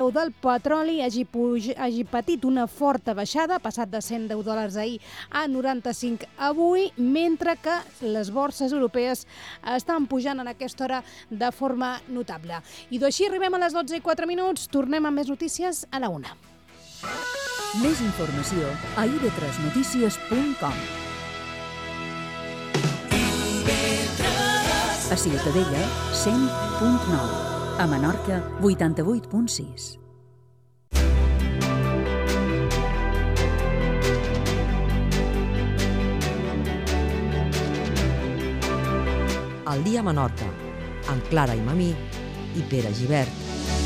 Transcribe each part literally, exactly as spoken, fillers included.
preu del petroli hagi, puj... hagi patit una forta baixada, passat de cent deu dòlars ahir a noranta-cinc avui, mentre que les borses europees estan pujant en aquesta hora de forma notable. I d'així arribem a les dotze i quatre minuts, tornem amb més notícies a la una. Més informació a i ve tres notícies punt com. A Ciutadella, cent punt nou. A Menorca, vuitanta-vuit punt sis. Al dia a Menorca, amb Clara i Mamí i Pere Gibert.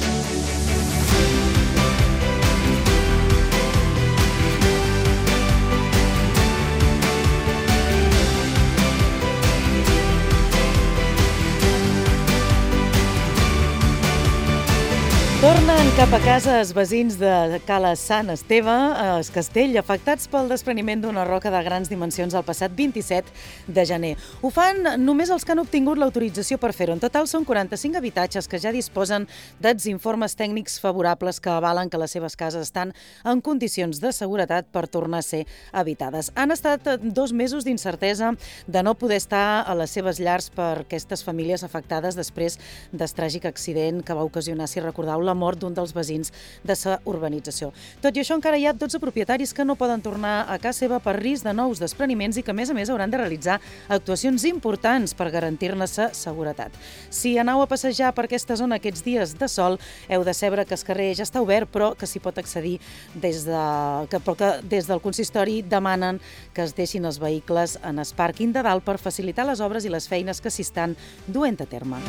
Tornen cap a casa els veïns de Cala Sant Esteve, a Es Castell, afectats pel despreniment d'una roca de grans dimensions el passat vint-i-set de gener. Ho fan només els que han obtingut l'autorització per fer-ho. En total són quaranta-cinc habitatges que ja disposen dels informes tècnics favorables que avalen que les seves cases estan en condicions de seguretat per tornar a ser habitades. Han estat dos mesos d'incertesa de no poder estar a les seves llars per aquestes famílies afectades després del tràgic accident que va ocasionar, si recordeu, la mort d'un dels veïns de sa urbanització. Tot i això, encara hi ha dotze propietaris que no poden tornar a casa seva per risc de nous despreniments i que, a més a més, hauran de realitzar actuacions importants per garantir-ne sa seguretat. Si aneu a passejar per aquesta zona aquests dies de sol, heu de saber que el carrer ja està obert, però que s'hi pot accedir des, de, que, però que des del consistori demanen que es deixin els vehicles en el pàrquing de dalt per facilitar les obres i les feines que s'hi estan duent a terme.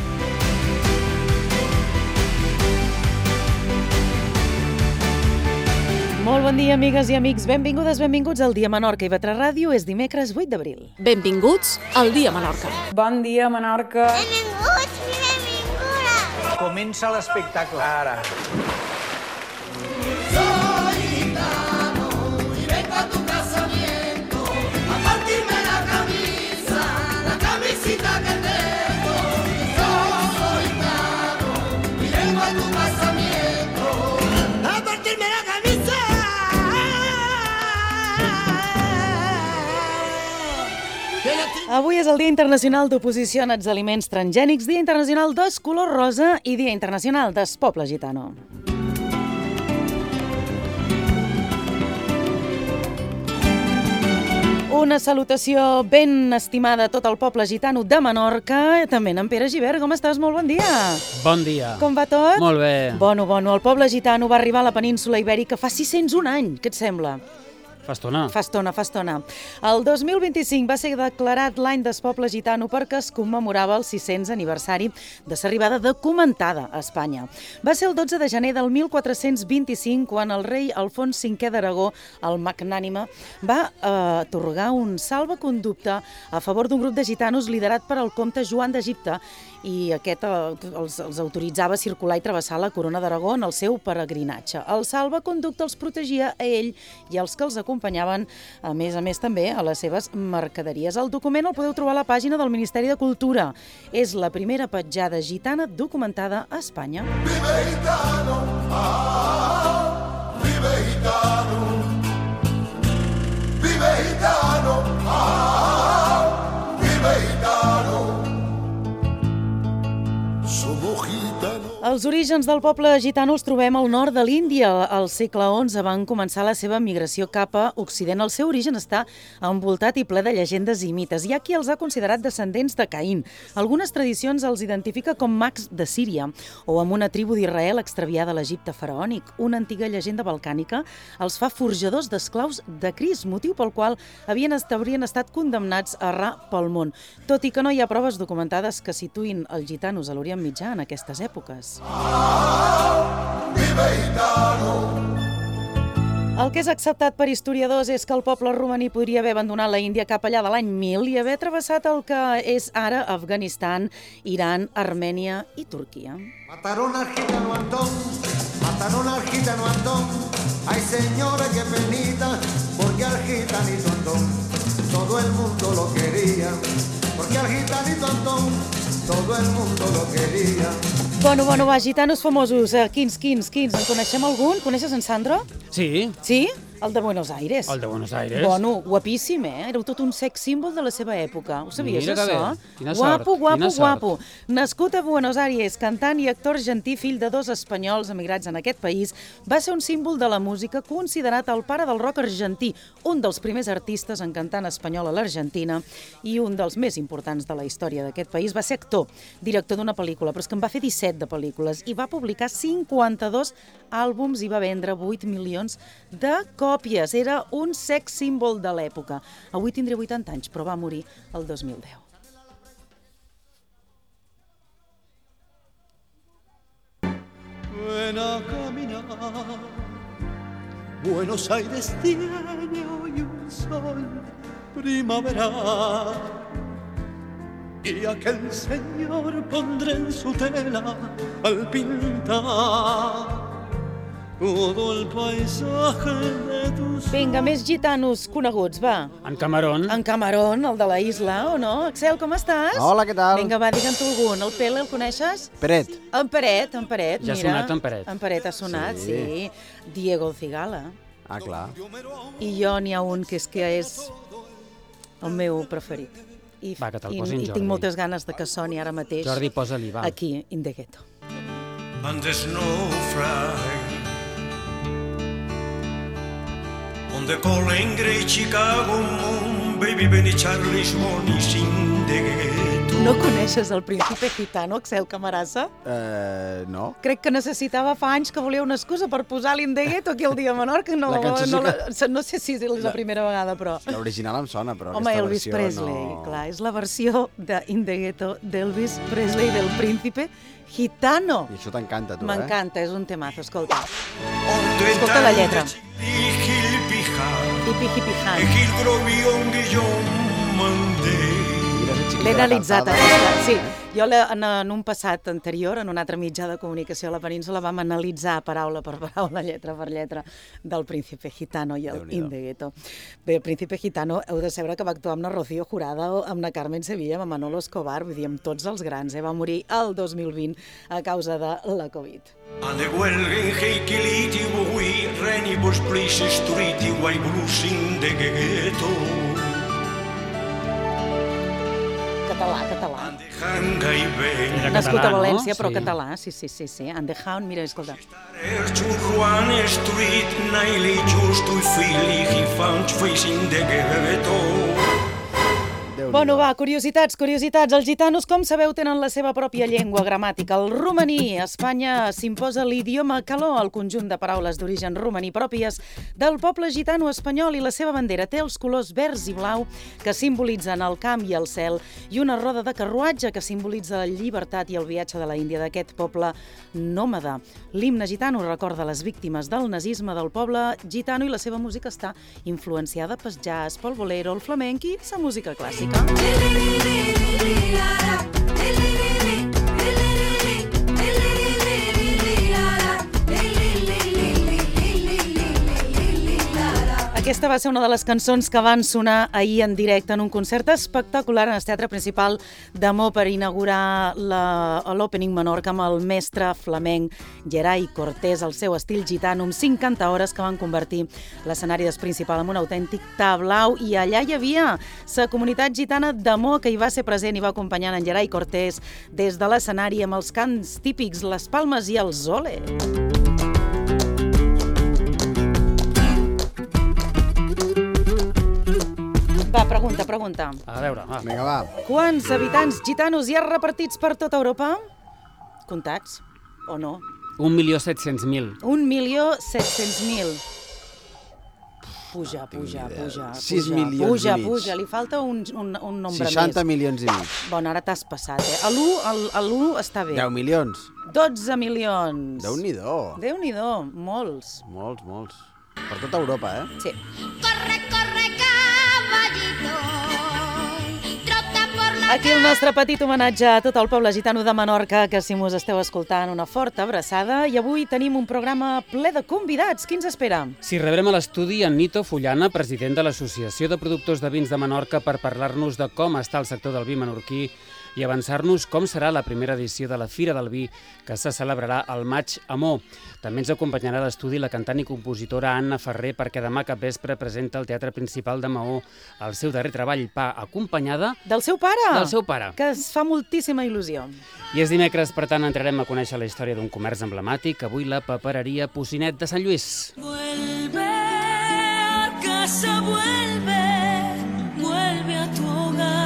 Molt bon dia, amigues i amics. Benvingudes, benvinguts al Dia Menorca i i ve tres Ràdio. És dimecres vuit d'abril. Benvinguts al Dia Menorca. Bon dia, Menorca. Benvinguts i benvingudes. Comença l'espectacle ara. Soy gitano y vengo a tu casamiento a partirme la camisa, la camisita que tengo. Soy gitano y vengo a tu casamiento a partirme la camisa. Avui és el Dia Internacional d'Oposició als Aliments Transgènics, Dia Internacional del Color Rosa i Dia Internacional del Poble Gitano. Una salutació ben estimada a tot el poble gitano de Menorca, també en Pere Gibert. Com estàs? Molt bon dia. Bon dia. Com va tot? Molt bé. Bono, bono. El poble gitano va arribar a la península Ibèrica fa sis-cents un any. Què et sembla? Fa estona. Fa estona, fa estona. El dos mil vint-i-cinc va ser declarat l'any del poble gitano perquè es commemorava el sis-cents aniversari de sa arribada documentada a Espanya. Va ser el dotze de gener del mil quatre-cents vint-i-cinc quan el rei Alfons cinquè d'Aragó, el magnànime, va eh, atorgar un salvaconducte a favor d'un grup de gitanos liderat per el comte Joan d'Egipte i aquest eh, els, els autoritzava a circular i travessar la corona d'Aragó en el seu peregrinatge. El salvaconducte els protegia a ell i als que els acompanyaven, a més a més també, a les seves mercaderies. El document el podeu trobar a la pàgina del Ministeri de Cultura. És la primera petjada gitana documentada a Espanya. Vive gitano, ah, vive gitano, vive gitano, ah, vive gitano, somos gitanos. Els orígens del poble gitano els trobem al nord de l'Índia. Al segle onze van començar la seva migració cap a Occident. El seu origen està envoltat i ple de llegendes i mites. Hi ha qui els ha considerat descendents de Caín. Algunes tradicions els identifica com mags de Síria o amb una tribu d'Israel extraviada a l'Egipte faraònic. Una antiga llegenda balcànica els fa forjadors d'esclaus de Crist, motiu pel qual havien, haurien estat condemnats a errar pel món, tot i que no hi ha proves documentades que situïn els gitanos a l'Orient Mitjà en aquestes èpoques. El que és acceptat per historiadors és que el poble romaní podria haver abandonat la Índia cap allà de l'any mil i haver travessat el que és ara Afganistan, Iran, Armènia i Turquia. Mataron al gitano Antón, mataron al gitano Antón, ay señora qué penita, porque al gitanito Antón todo el mundo lo quería, porque al gitanito Antón todo el mundo lo quería. Bueno, bueno, va, gitanos famosos. Eh, quins, quins, quins? En coneixem algun? Coneixes en Sandro? Sí. Sí? El de Buenos Aires. El de Buenos Aires. Bueno, guapíssim, eh? Era tot un sex símbol de la seva època. Ho sabies, Mira que això? bé. Quina guapo, sort, guapo, quina guapo. sort. Nascut a Buenos Aires, cantant i actor argentí, fill de dos espanyols emigrats en aquest país, va ser un símbol de la música, considerat el pare del rock argentí, un dels primers artistes en cantar en espanyol a l'Argentina i un dels més importants de la història d'aquest país. Va ser actor, director d'una pel·lícula, però és que en va fer disset de pel·lícules i va publicar cinquanta-dos àlbums i va vendre vuit milions de còpies. Era un sex símbol de l'època. Avui tindria vuitanta anys, però va morir el dos mil deu. Ven a caminar, Buenos Aires tiene hoy un sol primaveral, y aquel señor pondré en su tela al pintar todo el paisaje de tus... Vinga, més gitanos coneguts, va. En Camarón. En Camarón, el de la isla, o no? Axel, com estàs? Hola, què tal? Vinga, va, digue'm tu algun. El Pele, el coneixes? Peret. En Peret, en Peret, Ja ha mira. sonat en Peret. En Peret ha sonat, sí. Sí. Diego Cigala. Ah, clar. I jo n'hi ha un que és que és el meu preferit. I, Va, que te'l i, posin, I Jordi. tinc moltes ganes de que soni ara mateix. Jordi, posa-li, va. Aquí, in the ghetto. And there's no fry on the calling great Chicago moon, baby Benny Charlie's money in the ghetto. No coneixes el príncipe gitano, Axel Camarasa? Eh, no. Crec que necessitava fa anys que volia una excusa per posar l'In the Ghetto aquí al dia menor, que no, La cançó sí no, que- no sé si és la La- primera vegada, però... L'original em sona, però Home, aquesta Elvis versió Presley, no... clar, és la versió de In the Ghetto d'Elvis Presley, del príncipe gitano. I això t'encanta, tu, eh? M'encanta, és un temazo, escolta. On the Escolta la lletra. Hill Pijan, Hipi hipi han. Hill Grovion Guillaume Mandé. Mira, ese chiquito L'he de la analitzat, calzada. aquesta, sí. Jo la, en, en un passat anterior, en un altre mitjà de comunicació a la península, vam analitzar paraula per paraula, lletra per lletra, del príncipe gitano i el Déu-n'hi-do. In the Ghetto. Bé, el príncipe gitano, heu de saber que va actuar amb la Rocío Jurado, amb la Carmen Sevilla, amb Manolo Escobar, vull dir, amb tots els grans, eh? Va morir el dos mil vint a causa de la Covid. And the Welgen Heikiliti Wui, Renny Bush Place Street, Wai Blues in the ghetto. Català, català. And the Hangai Ben. Era Nascut català, a València, no? però Sí. català, sí, sí, sí, sí. And the Hound, mira, escolta. To Juan Street, Naili just to feel he found face in the ghetto. Déu-n'hi-do. Bueno, va, curiositats, curiositats. Els gitanos, com sabeu, tenen la seva pròpia llengua gramàtica, el romaní. A Espanya s'imposa l'idioma caló, el conjunt de paraules d'origen romaní pròpies del poble gitano espanyol, i la seva bandera té els colors verds i blau que simbolitzen el camp i el cel, i una roda de carruatge que simbolitza la llibertat i el viatge de la Índia d'aquest poble nòmada. L'himne gitano recorda les víctimes del nazisme del poble gitano, i la seva música està influenciada pel jazz, pel bolero, el flamenc i la música clàssica. Aquesta va ser una de les cançons que van sonar ahir en directe en un concert espectacular en el Teatre Principal de Mo per inaugurar la- l'Opening Menorca amb el mestre flamenc Gerai Cortés, el seu estil gitano, amb cinc cantaores que van convertir l'escenari del Principal en un autèntic tablau, i allà hi havia la comunitat gitana de Mo, que hi va ser present i va acompanyar en Gerai Cortés des de l'escenari amb els cants típics, les palmes i els ole. Va, pregunta, pregunta. A veure, va. Vinga, va. Quants habitants gitanos hi ha repartits per tota Europa? Comptats o no? Un milió set-cents mil. Un milió set-cents mil. Puja, puja, puja, Sis puja, milions puja, i mig. puja, li falta un, un, un nombre seixanta més. milions i mig. Bueno, ara t'has passat, eh? A l'u el, a l'u està bé. deu milions. dotze milions. Déu-n'hi-do. Déu-n'hi-do, molts. Molts, molts. Per tota Europa, eh? Sí. Corre, corre, caballito, trota por la Aquí el nostre petit homenatge a tot el poble gitano de Menorca, que si mos esteu escoltant, una forta abraçada. I avui tenim un programa ple de convidats. Qui ens espera? Si rebrem a l'estudi en Nito Fullana, president de l'Associació de Productors de Vins de Menorca, per parlar-nos de com està el sector del vi menorquí i avançar-nos com serà la primera edició de la Fira del Vi, que se celebrarà al maig a Mo. També ens acompanyarà a l'estudi la cantant i compositora Anna Ferrer, perquè demà capvespre presenta al Teatre Principal de Maó el seu darrer treball, Pa, acompanyada... Del seu pare! Del seu pare. Que es fa moltíssima il·lusió. I és dimecres, per tant, entrarem a conèixer la història d'un comerç emblemàtic, avui la papereria Pocinet de Sant Lluís. Vuelve a casa, vuelve, vuelve a tu hogar.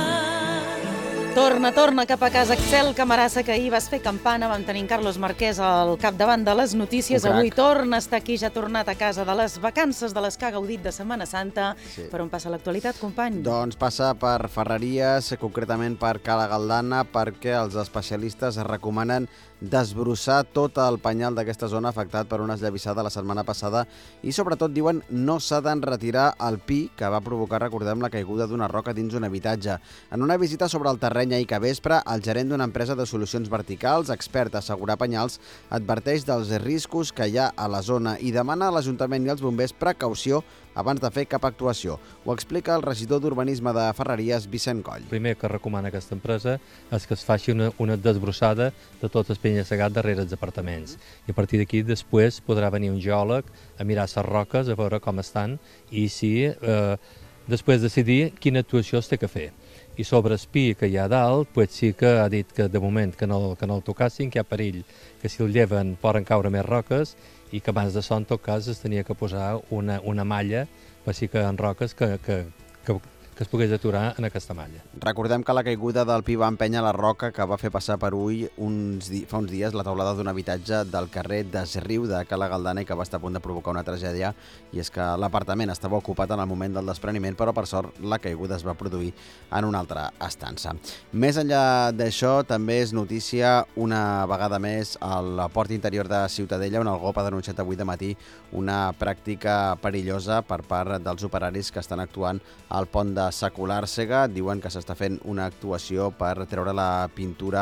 Torna, torna cap a casa, Excel Camarasa, que ahir vas fer campana, vam tenir en Carlos Marquès al capdavant de les notícies. Avui torna a estar aquí, ja ha tornat a casa de les vacances de les que ha gaudit de Setmana Santa. Sí. Per on passa l'actualitat, company? Doncs passa per ferreries, concretament per Cala Galdana, perquè els especialistes recomanen desbrossar tot el penyal d'aquesta zona afectat per una esllavissada la setmana passada i sobretot diuen no s'ha d'enretirar el pi que va provocar, recordem, la caiguda d'una roca dins un habitatge. En una visita sobre el terreny ahir que vespre, el gerent d'una empresa de solucions verticals, expert a assegurar penyals, adverteix dels riscos que hi ha a la zona i demana a l'Ajuntament i als bombers precaució abans de fer cap actuació. Ho explica el regidor d'Urbanisme de Ferreries, Vicent Coll. El primer que recomana aquesta empresa és que es faci una, una desbrossada de tot el penya-segat darrere els apartaments. I a partir d'aquí després podrà venir un geòleg a mirar les roques, a veure com estan i si eh, després decidir quina actuació es té que fer. I sobre el pi que hi ha dalt, pues sí que ha dit que de moment que no, que no el tocassin, que hi ha perill, que si el lleven poden caure més roques i que abans de això, en tot cas, es tenia que posar una, una malla, per si que en roques que, que, que, que es pogués aturar en aquesta malla. Recordem que la caiguda del pi va empènyer la roca que va fer passar per ull uns di fa uns dies la taulada d'un habitatge del carrer Desriu de Cala Galdana i que va estar a punt de provocar una tragèdia, i és que l'apartament estava ocupat en el moment del despreniment, però per sort la caiguda es va produir en una altra estança. Més enllà d'això, també és notícia una vegada més al port interior de Ciutadella, on el G O P ha denunciat avui de matí una pràctica perillosa per part dels operaris que estan actuant al pont de Sacolàrsega. Diuen que s'està fent una actuació per treure la pintura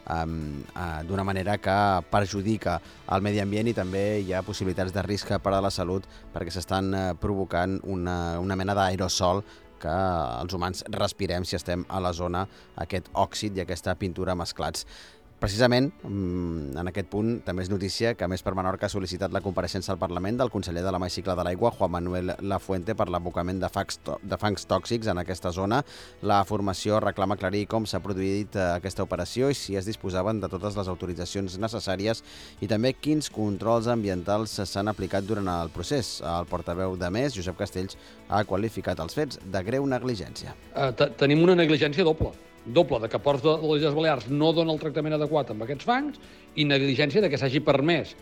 um, uh, d'una manera que perjudica el medi ambient i també hi ha possibilitats de risc per a la salut perquè s'estan uh, provocant una, una mena d'aerosol que els humans respirem si estem a la zona, aquest òxid i aquesta pintura mesclats. Precisament, en aquest punt, també és notícia que Més per Menorca ha sol·licitat la compareixença al Parlament del conseller de la Mà i Cicle de l'Aigua, Juan Manuel Lafuente, per l'abocament de, de fangs tòxics en aquesta zona. La formació reclama aclarir com s'ha produït aquesta operació i si es disposaven de totes les autoritzacions necessàries i també quins controls ambientals s'han aplicat durant el procés. El portaveu de Més, Josep Castells, ha qualificat els fets de greu negligència. Uh, tenim una negligència doble. doble de que Ports de les Illes Balears no dona el tractament adequat amb aquests fangs i negligència de que s'hagi permès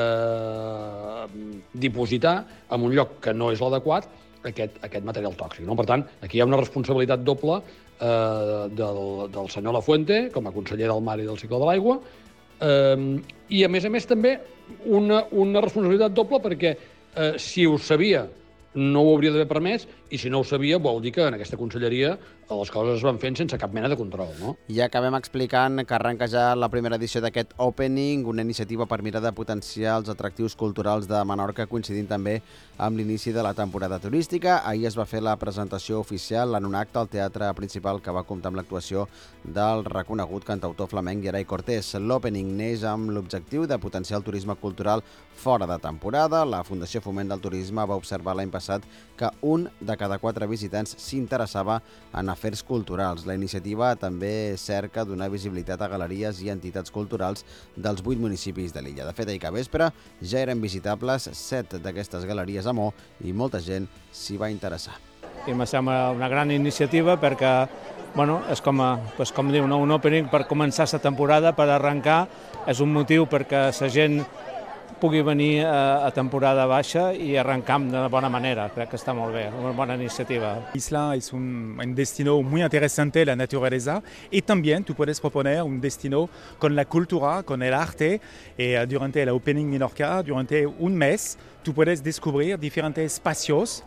eh, dipositar en un lloc que no és l'adequat aquest, aquest material tòxic. No? Per tant, aquí hi ha una responsabilitat doble eh, del, del senyor Lafuente, com a conseller del Mar i del Cicle de l'Aigua, eh, i a més a més també una, una responsabilitat doble perquè eh, si ho sabia no ho hauria d'haver permès, i si no ho sabia vol dir que en aquesta conselleria les coses es van fent sense cap mena de control, no? I acabem explicant que arrenca ja la primera edició d'aquest Opening, una iniciativa per mirar de potenciar els atractius culturals de Menorca, coincidint també amb l'inici de la temporada turística. Ahir es va fer la presentació oficial en un acte al Teatre Principal que va comptar amb l'actuació del reconegut cantautor flamenc Gerai Cortés. L'Opening neix amb l'objectiu de potenciar el turisme cultural fora de temporada. La Fundació Foment del Turisme va observar l'any passat que un de cada quatre visitants s'interessava en afers culturals. La iniciativa també cerca donar visibilitat a galeries i entitats culturals dels vuit municipis de l'illa. De fet, ahir que vespre ja eren visitables set d'aquestes galeries a Mo i molta gent s'hi va interessar. I em sembla una gran iniciativa perquè bueno, és com, a, pues, com diu, no? Un opening per començar la temporada, per arrencar, és un motiu perquè la gent pugui venir a, a temporada baixa i arrencar de bona manera. Crec que està molt bé, una bona iniciativa. Isla es un, un destino muy interesante, la naturaleza, y también tú puedes proponer un destino con la cultura, con el arte, y uh, durante el Opening Menorca, durante un mes, tú puedes descubrir diferentes espacios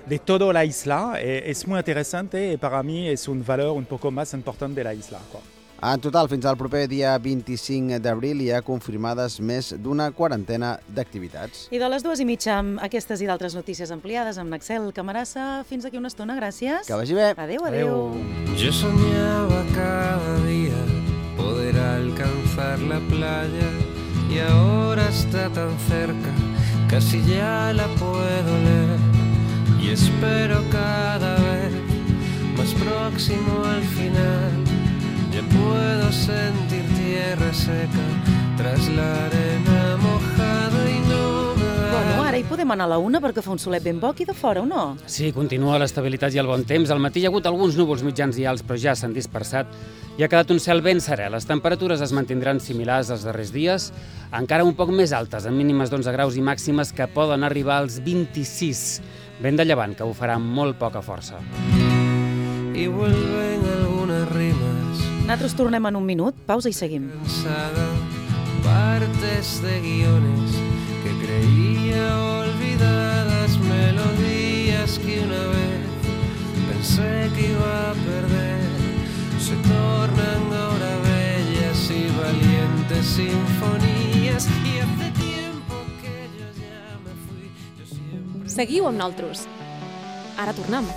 de toda la isla. Eh, es muy interesante y para mí es un valor un poco más importante de la isla. En total, fins al proper dia vint-i-cinc d'abril hi ha confirmades més d'una quarantena d'activitats. I de les dues i mitja amb aquestes i d'altres notícies ampliades amb Axel Camarasa. Fins aquí una estona, gràcies. Que vagi bé. Adéu, adéu. Yo soñaba cada día poder alcanzar la playa y ahora está tan cerca, casi ya la puedo leer y espero cada vez más próximo al final. Ya puedo sentir tierra seca tras la arena mojada y no me da... Bueno, ara hi podem anar a la una perquè fa un solet ben bo aquí de fora, o no? Sí, continua l'estabilitat i el bon temps. Al matí hi ha hagut alguns núvols mitjans i alts, però ja s'han dispersat i ha quedat un cel ben serè. Les temperatures es mantindran similars als darrers dies, encara un poc més altes, amb mínimes d'onze graus i màximes que poden arribar als vint-i-sis. Vent de llevant, que ho farà amb molt poca força. Y vuelven algunas rimas. Nosaltres tornem en un minut, pausa i seguim. Cansada, partes de guiones que creía olvidadas, melodías que una vez pensé que iba a perder, se tornan ahora bellas y valientes sinfonías y hace tiempo que yo ya me fui. Yo siempre... Seguiu amb nosaltres. Ara tornem.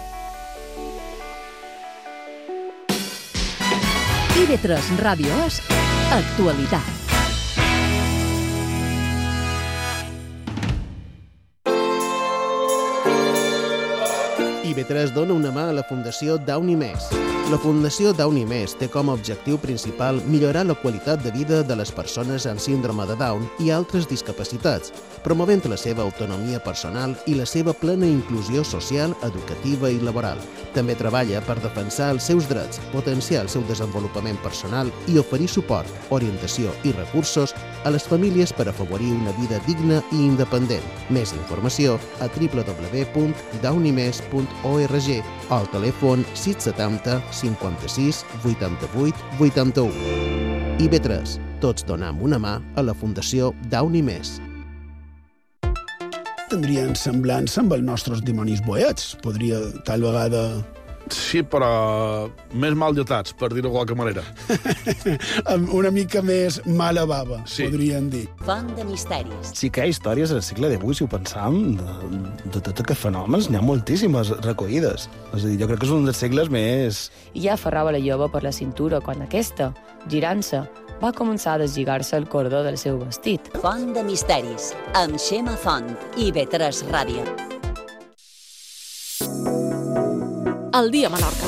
I V tres Ràdio És Actualitat. I V tres dona una mà a la Fundació Downy Més. La Fundació Downy Més té com a objectiu principal millorar la qualitat de vida de les persones amb síndrome de Down i altres discapacitats, promovent la seva autonomia personal i la seva plena inclusió social, educativa i laboral. També treballa per defensar els seus drets, potenciar el seu desenvolupament personal i oferir suport, orientació i recursos a les famílies per afavorir una vida digna i independent. Més informació a w w w punt downymes punt org o al telèfon sis setanta cinquanta-sis vuitanta-vuit vuitanta-u. I V tres, tots donam una mà a la Fundació Downy Més. Tindrien semblança amb els nostres dimonis boiets. Podria, tal vegada... Sí, però més mal dotats, per dir-ho de qualque manera. Amb una mica més mala bava, sí. Podríem dir. Font de misteris. Sí que hi ha històries al segle divuit, si ho pensam, de, de tots aquests fenòmens, n'hi ha moltíssimes recollides. És a dir, jo crec que és un dels segles més... I ja aferrava la jove per la cintura quan aquesta, girant-se, va començar a deslligar-se el cordó del seu vestit. Font de misteris, amb Xema Font, I V tres Ràdio. El dia a Menorca.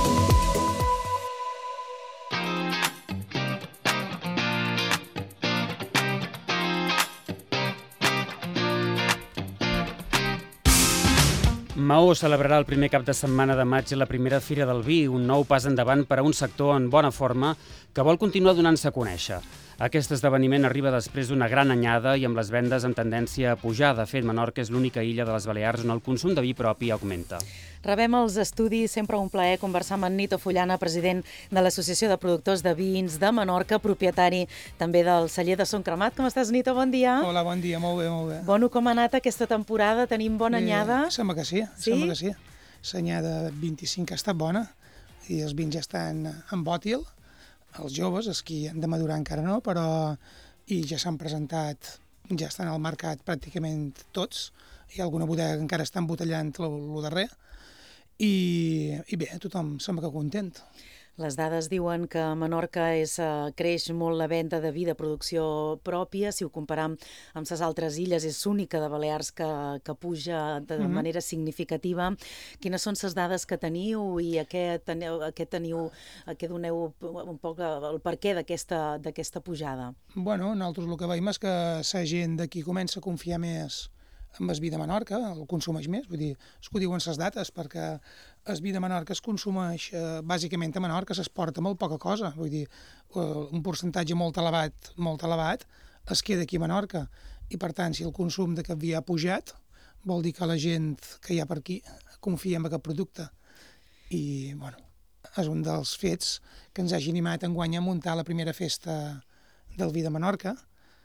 Maó celebrarà el primer cap de setmana de maig la primera Fira del Vi, un nou pas endavant per a un sector en bona forma que vol continuar donant-se a conèixer. Aquest esdeveniment arriba després d'una gran anyada i amb les vendes en tendència a pujar. De fet, Menorca és l'única illa de les Balears on el consum de vi propi augmenta. Rebem els estudis, sempre un plaer conversar amb en Nito Fullana, president de l'Associació de Productors de Vins de Menorca, propietari també del celler de Son Cremat. Com estàs, Nito? Bon dia. Hola, bon dia, molt bé, molt bé. Bueno, com ha anat aquesta temporada? Tenim bona anyada? Eh, sembla que sí, sí, sembla que sí. L'anyada vint-i-cinc ha estat bona i els vins ja estan en bòtil. Els joves, els que han de madurar encara no, però i ja s'han presentat, ja estan al mercat pràcticament tots. Hi ha alguna bodega que encara està embotellant el darrer. I, i bé, tothom sembla que content. Les dades diuen que a Menorca és, uh, creix molt la venda de vi de producció pròpia. Si ho comparam amb les altres illes, és l'única de Balears que, que puja de mm-hmm. manera significativa. Quines són les dades que teniu i a què teniu, a què teniu, a què doneu un poc el perquè d'aquesta d'aquesta pujada? Bueno, nosaltres el que veiem és que la gent d'aquí comença a confiar més amb el vi de Menorca, el consumeix més, vull dir, és que ho diuen les dates, perquè el vi de Menorca es consumeix eh, bàsicament a Menorca, s'exporta molt poca cosa, vull dir, eh, un percentatge molt elevat, molt elevat, es queda aquí a Menorca, i per tant, si el consum d'aquest vi ha pujat, vol dir que la gent que hi ha per aquí confia en aquest producte. I, bueno, és un dels fets que ens hagi animat enguany a muntar la primera festa del vi de Menorca,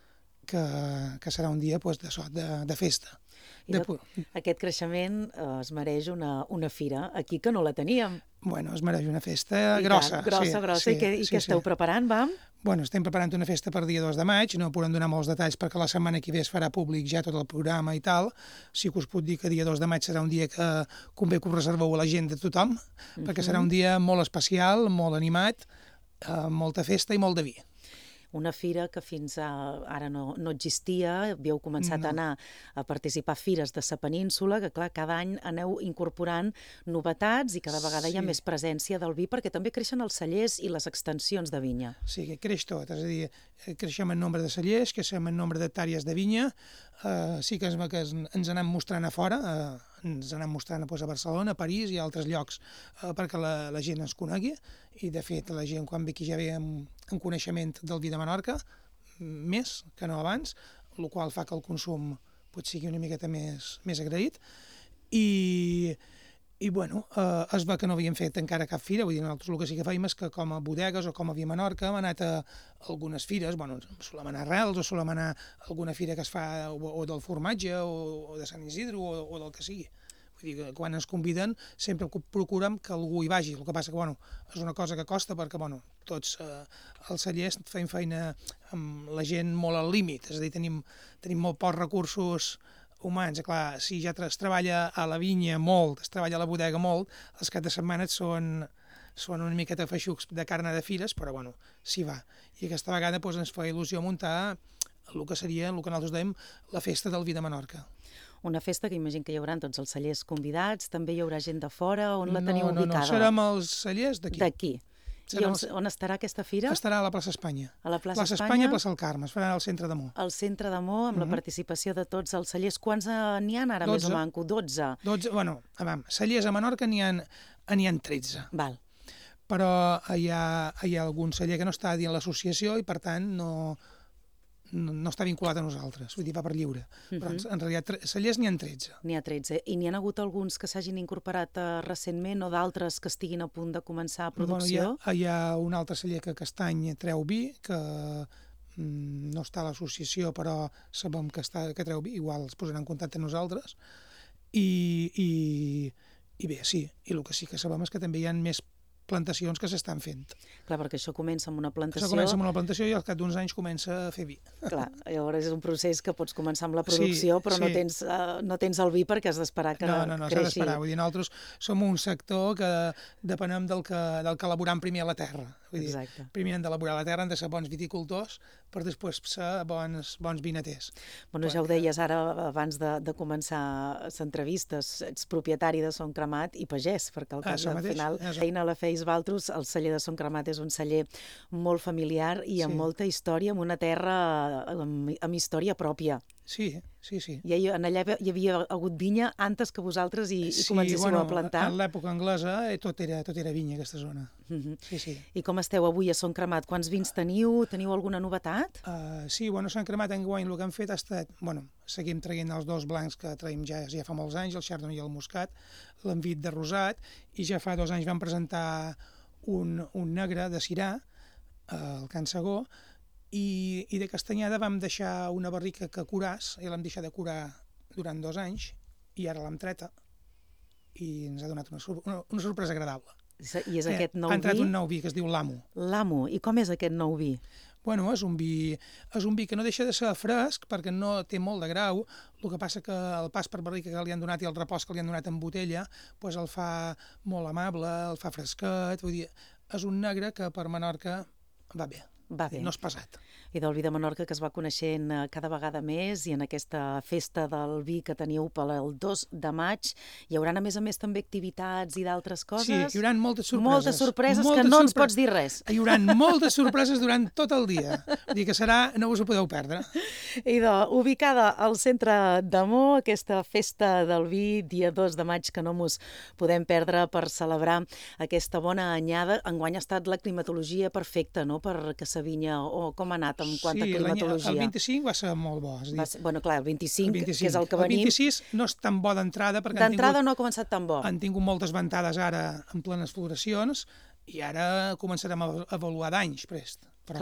que, que serà un dia pues, de, de, de festa. De... Aquest creixement eh, es mereix una, una fira, aquí que no la teníem. Bueno, es mereix una festa grossa. Tant, grossa, sí, grossa. Sí, I què, i sí, què esteu sí. preparant, vam? Bueno, estem preparant una festa per dia dos de maig, no podem donar molts detalls perquè la setmana que ve es farà públic ja tot el programa i tal. Sí que us puc dir que dia dos de maig serà un dia que convé que ho reserveu a la gent de tothom, uh-huh. perquè serà un dia molt especial, molt animat, eh, molta festa i molt de vi. Una fira que fins a, ara no, no existia, havíeu començat no. a anar a participar a fires de sa península, que clar, cada any aneu incorporant novetats i cada vegada sí. hi ha més presència del vi, perquè també creixen els cellers i les extensions de vinya. Sí, que creix tot, és a dir, creixem en nombre de cellers, creixem en nombre d'hectàrees de vinya, eh, sí que, es, que ens anem mostrant a fora, eh, ens anem mostrant pues, a Barcelona, a París i a altres llocs eh, perquè la, la gent ens conegui, i de fet la gent quan ve aquí ja ve amb, amb coneixement del vi de Menorca, més que no abans, el qual fa que el consum pot sigui una miqueta més, més agraït, i, i bueno, eh, es va que no havíem fet encara cap fira, vull dir, nosaltres el que sí que fèiem és que com a bodegues o com a vi Menorca hem anat a algunes fires, bueno, solem anar a Rels o solem anar a alguna fira que es fa o, o del formatge o, o de Sant Isidre o, o del que sigui. Vull dir que quan ens conviden sempre procurem que algú hi vagi, el que passa que bueno, és una cosa que costa perquè bueno, tots eh, els cellers fem feina amb la gent molt al límit, és a dir, tenim, tenim molt pocs recursos humans. Clar, si ja es treballa a la vinya molt, es treballa a la bodega molt, els caps de setmana són, són una miqueta feixucs de carn de fires, però bueno, s'hi va. I aquesta vegada doncs, ens fa il·lusió muntar el que seria, el que nosaltres dèiem, la festa del vi de Menorca. Una festa que imagino que hi haurà tots els cellers convidats, també hi haurà gent de fora, on la teniu no, no, ubicada? No, serem els cellers d'aquí. D'aquí. I on, on estarà aquesta fira? Estarà a la plaça Espanya. A la plaça, plaça Espanya, Espanya, plaça el Carme, es farà al centre de Mó. Al centre de Mó, amb uh-huh. la participació de tots els cellers. Quants n'hi ha ara, dotze. Més o manco? dotze. dotze, bueno, vam, cellers a Menorca n'hi ha, n'hi ha tretze. Val. Però hi ha, hi ha algun celler que no està dins l'associació i per tant no... No, no està vinculat a nosaltres, vull dir, va per lliure. Uh-huh. Però en realitat cellers n'hi ha tretze. N'hi ha tretze. I n'hi ha hagut alguns que s'hagin incorporat uh, recentment o d'altres que estiguin a punt de començar a producció? Bueno, hi, ha, hi ha un altre celler que aquest any treu vi, que mm, no està a l'associació, però sabem que, està, que treu vi, igual es posaran en contacte amb nosaltres. I, i, i bé, sí, i el que sí que sabem és que també hi ha més plantacions que s'estan fent. Clar, perquè això comença amb una plantació... Això comença amb una plantació i al cap d'uns anys comença a fer vi. Clar, llavors és un procés que pots començar amb la producció, sí, però sí. No, tens, uh, no tens el vi perquè has d'esperar que no, no, no, creixi. No, s'ha d'esperar. Vull dir, nosaltres som un sector que depenem del que, del que elaboram primer a la terra. Vull dir, exacte. Primer hem d'elaborar la terra, hem de ser bons viticultors, per després ser bons, bons vinaters. Bueno, ja ho deies ara, abans de, de començar l'entrevista, ets propietari de Son Cremat i pagès, perquè al, cas, ah, al mateix, final, ja feina la feis Valtros, el celler de Son Cremat és un celler molt familiar i amb sí. molta història, amb una terra amb, amb història pròpia. Sí, sí, sí. I en allà hi havia hagut vinya antes que vosaltres hi, hi comencéssiu sí, bueno, a plantar? En l'època anglesa tot era, tot era vinya, aquesta zona. Uh-huh. Sí, sí. I com esteu avui a Son Cremat? Quants vins teniu? Teniu alguna novetat? Uh, sí, bueno, a Son Cremat enguany el que hem fet ha estat... Bueno, seguim traient els dos blancs que traiem ja, ja fa molts anys, el Chardonnay i el Muscat, l'envit de rosat, i ja fa dos anys vam presentar un, un negre de Sirà, uh, el Can Segó, I, i de castanyada vam deixar una barrica que curàs, i l'hem deixat de curar durant dos anys, i ara l'hem treta, i ens ha donat una, una, una sorpresa agradable. I és aquest nou vi? Ha entrat un nou vi que es diu l'Amo. L'Amo. I com és aquest nou vi? Bueno, és un vi, és un vi que no deixa de ser fresc perquè no té molt de grau, el que passa que el pas per barrica que li han donat i el repòs que li han donat en botella pues el fa molt amable, el fa fresquet, vull dir, és un negre que per Menorca va bé. Va bé. No és pesat. I del vi de Menorca que es va coneixent cada vegada més i en aquesta festa del vi que teniu pel dos de maig hi haurà a més a més també activitats i d'altres coses? Sí, hi haurà moltes sorpreses. Moltes sorpreses moltes que no sorpre... ens pots dir res. Hi haurà moltes sorpreses durant tot el dia. Vull dir que serà, no us ho podeu perdre. Idò, ubicada al centre de Mó, aquesta festa del vi, dia dos de maig, que no mos podem perdre per celebrar aquesta bona anyada. Enguany ha estat la climatologia perfecta, no?, per que sa vinya, o com ha anat en quant a sí, climatologia? El vint-i-cinc va ser molt bo. És dir, va ser, bueno, clar, el vint-i-cinc, el vint-i-cinc, que és el que el venim... El vint-i-sis no és tan bo d'entrada, perquè d'entrada tingut, no ha començat tan bo. Han tingut moltes ventades ara en plenes floracions, i ara començarem a avaluar d'anys prest. Però clar, clar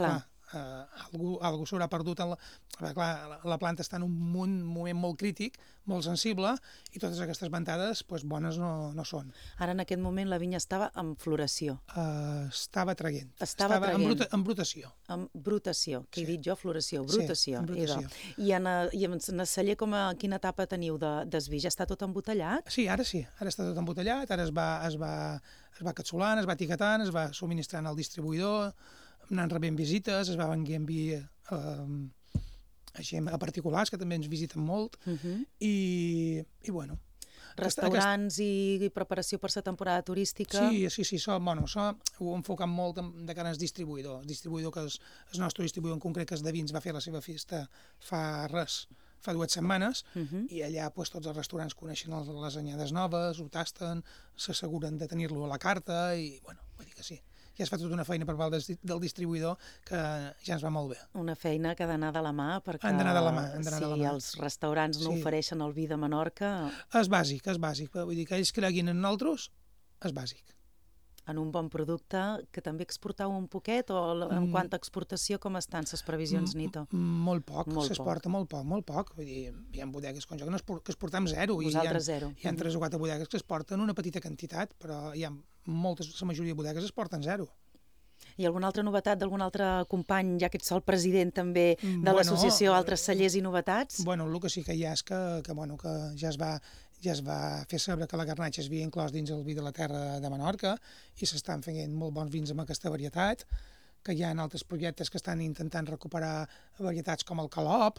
eh, algú, algú s'haurà perdut. En la... Clar, la planta està en un moment, moment molt crític, molt sensible, i totes aquestes ventades pues, bones no, no són. Ara, en aquest moment, la vinya estava en floració. Uh, estava traient. Estava, estava traient. En, bruta, en brutació. En brutació, que sí. He dit jo, floració, brutació. Sí, en brutació. I en, i en celler, com a quina etapa teniu de, d'esvi? Ja està tot embotellat? Sí, ara sí, ara està tot embotellat, ara es va, es va, es va capsulant, es va etiquetant, es va subministrant al distribuïdor, anant rebent visites, es va venguent vi eh, així, a particulars, que també ens visiten molt, uh-huh. i, i bueno... Restaurants aquest... i preparació per la temporada turística... Sí, sí, sí, això, bueno, això ho enfoquem molt de cara al distribuïdor. El distribuïdor, que és el nostre distribuïdor en concret, que és de vins, va fer la seva festa fa res, fa dues setmanes, uh-huh. i allà pues, tots els restaurants coneixen les anyades noves, ho tasten, s'asseguren de tenir-lo a la carta, i bueno, vull dir que sí. Ja es fa tota una feina per part del distribuïdor que ja ens va molt bé. Una feina que ha d'anar de la mà, perquè han d'anar de la mà, han si de la mà. Els restaurants no sí. ofereixen el vi de Menorca... És bàsic, és bàsic. Vull dir que ells creguin en nosaltres, és bàsic. En un bon producte, que també exportau un poquet, o en mm. quant a exportació, com estan les previsions, Nito? Molt poc, s'exporta molt poc, molt poc. Vull dir, hi ha bodegues com jo que, que exportem zero. Vosaltres hi ha, zero. Hi ha tres o quatre bodegues que exporten una petita quantitat, però hi ha moltes, la majoria de bodegues exporten zero. I alguna altra novetat d'algun altre company, ja que ets el president també de bueno, l'associació Altres Cellers i Novetats? Bueno, el que sí que hi ha és que, que, bueno, que ja es va... ja es va fer saber que la garnatxa es havia inclòs dins el vi de la terra de Menorca i s'estan fent molt bons vins amb aquesta varietat, que hi ha altres projectes que estan intentant recuperar varietats com el Calop,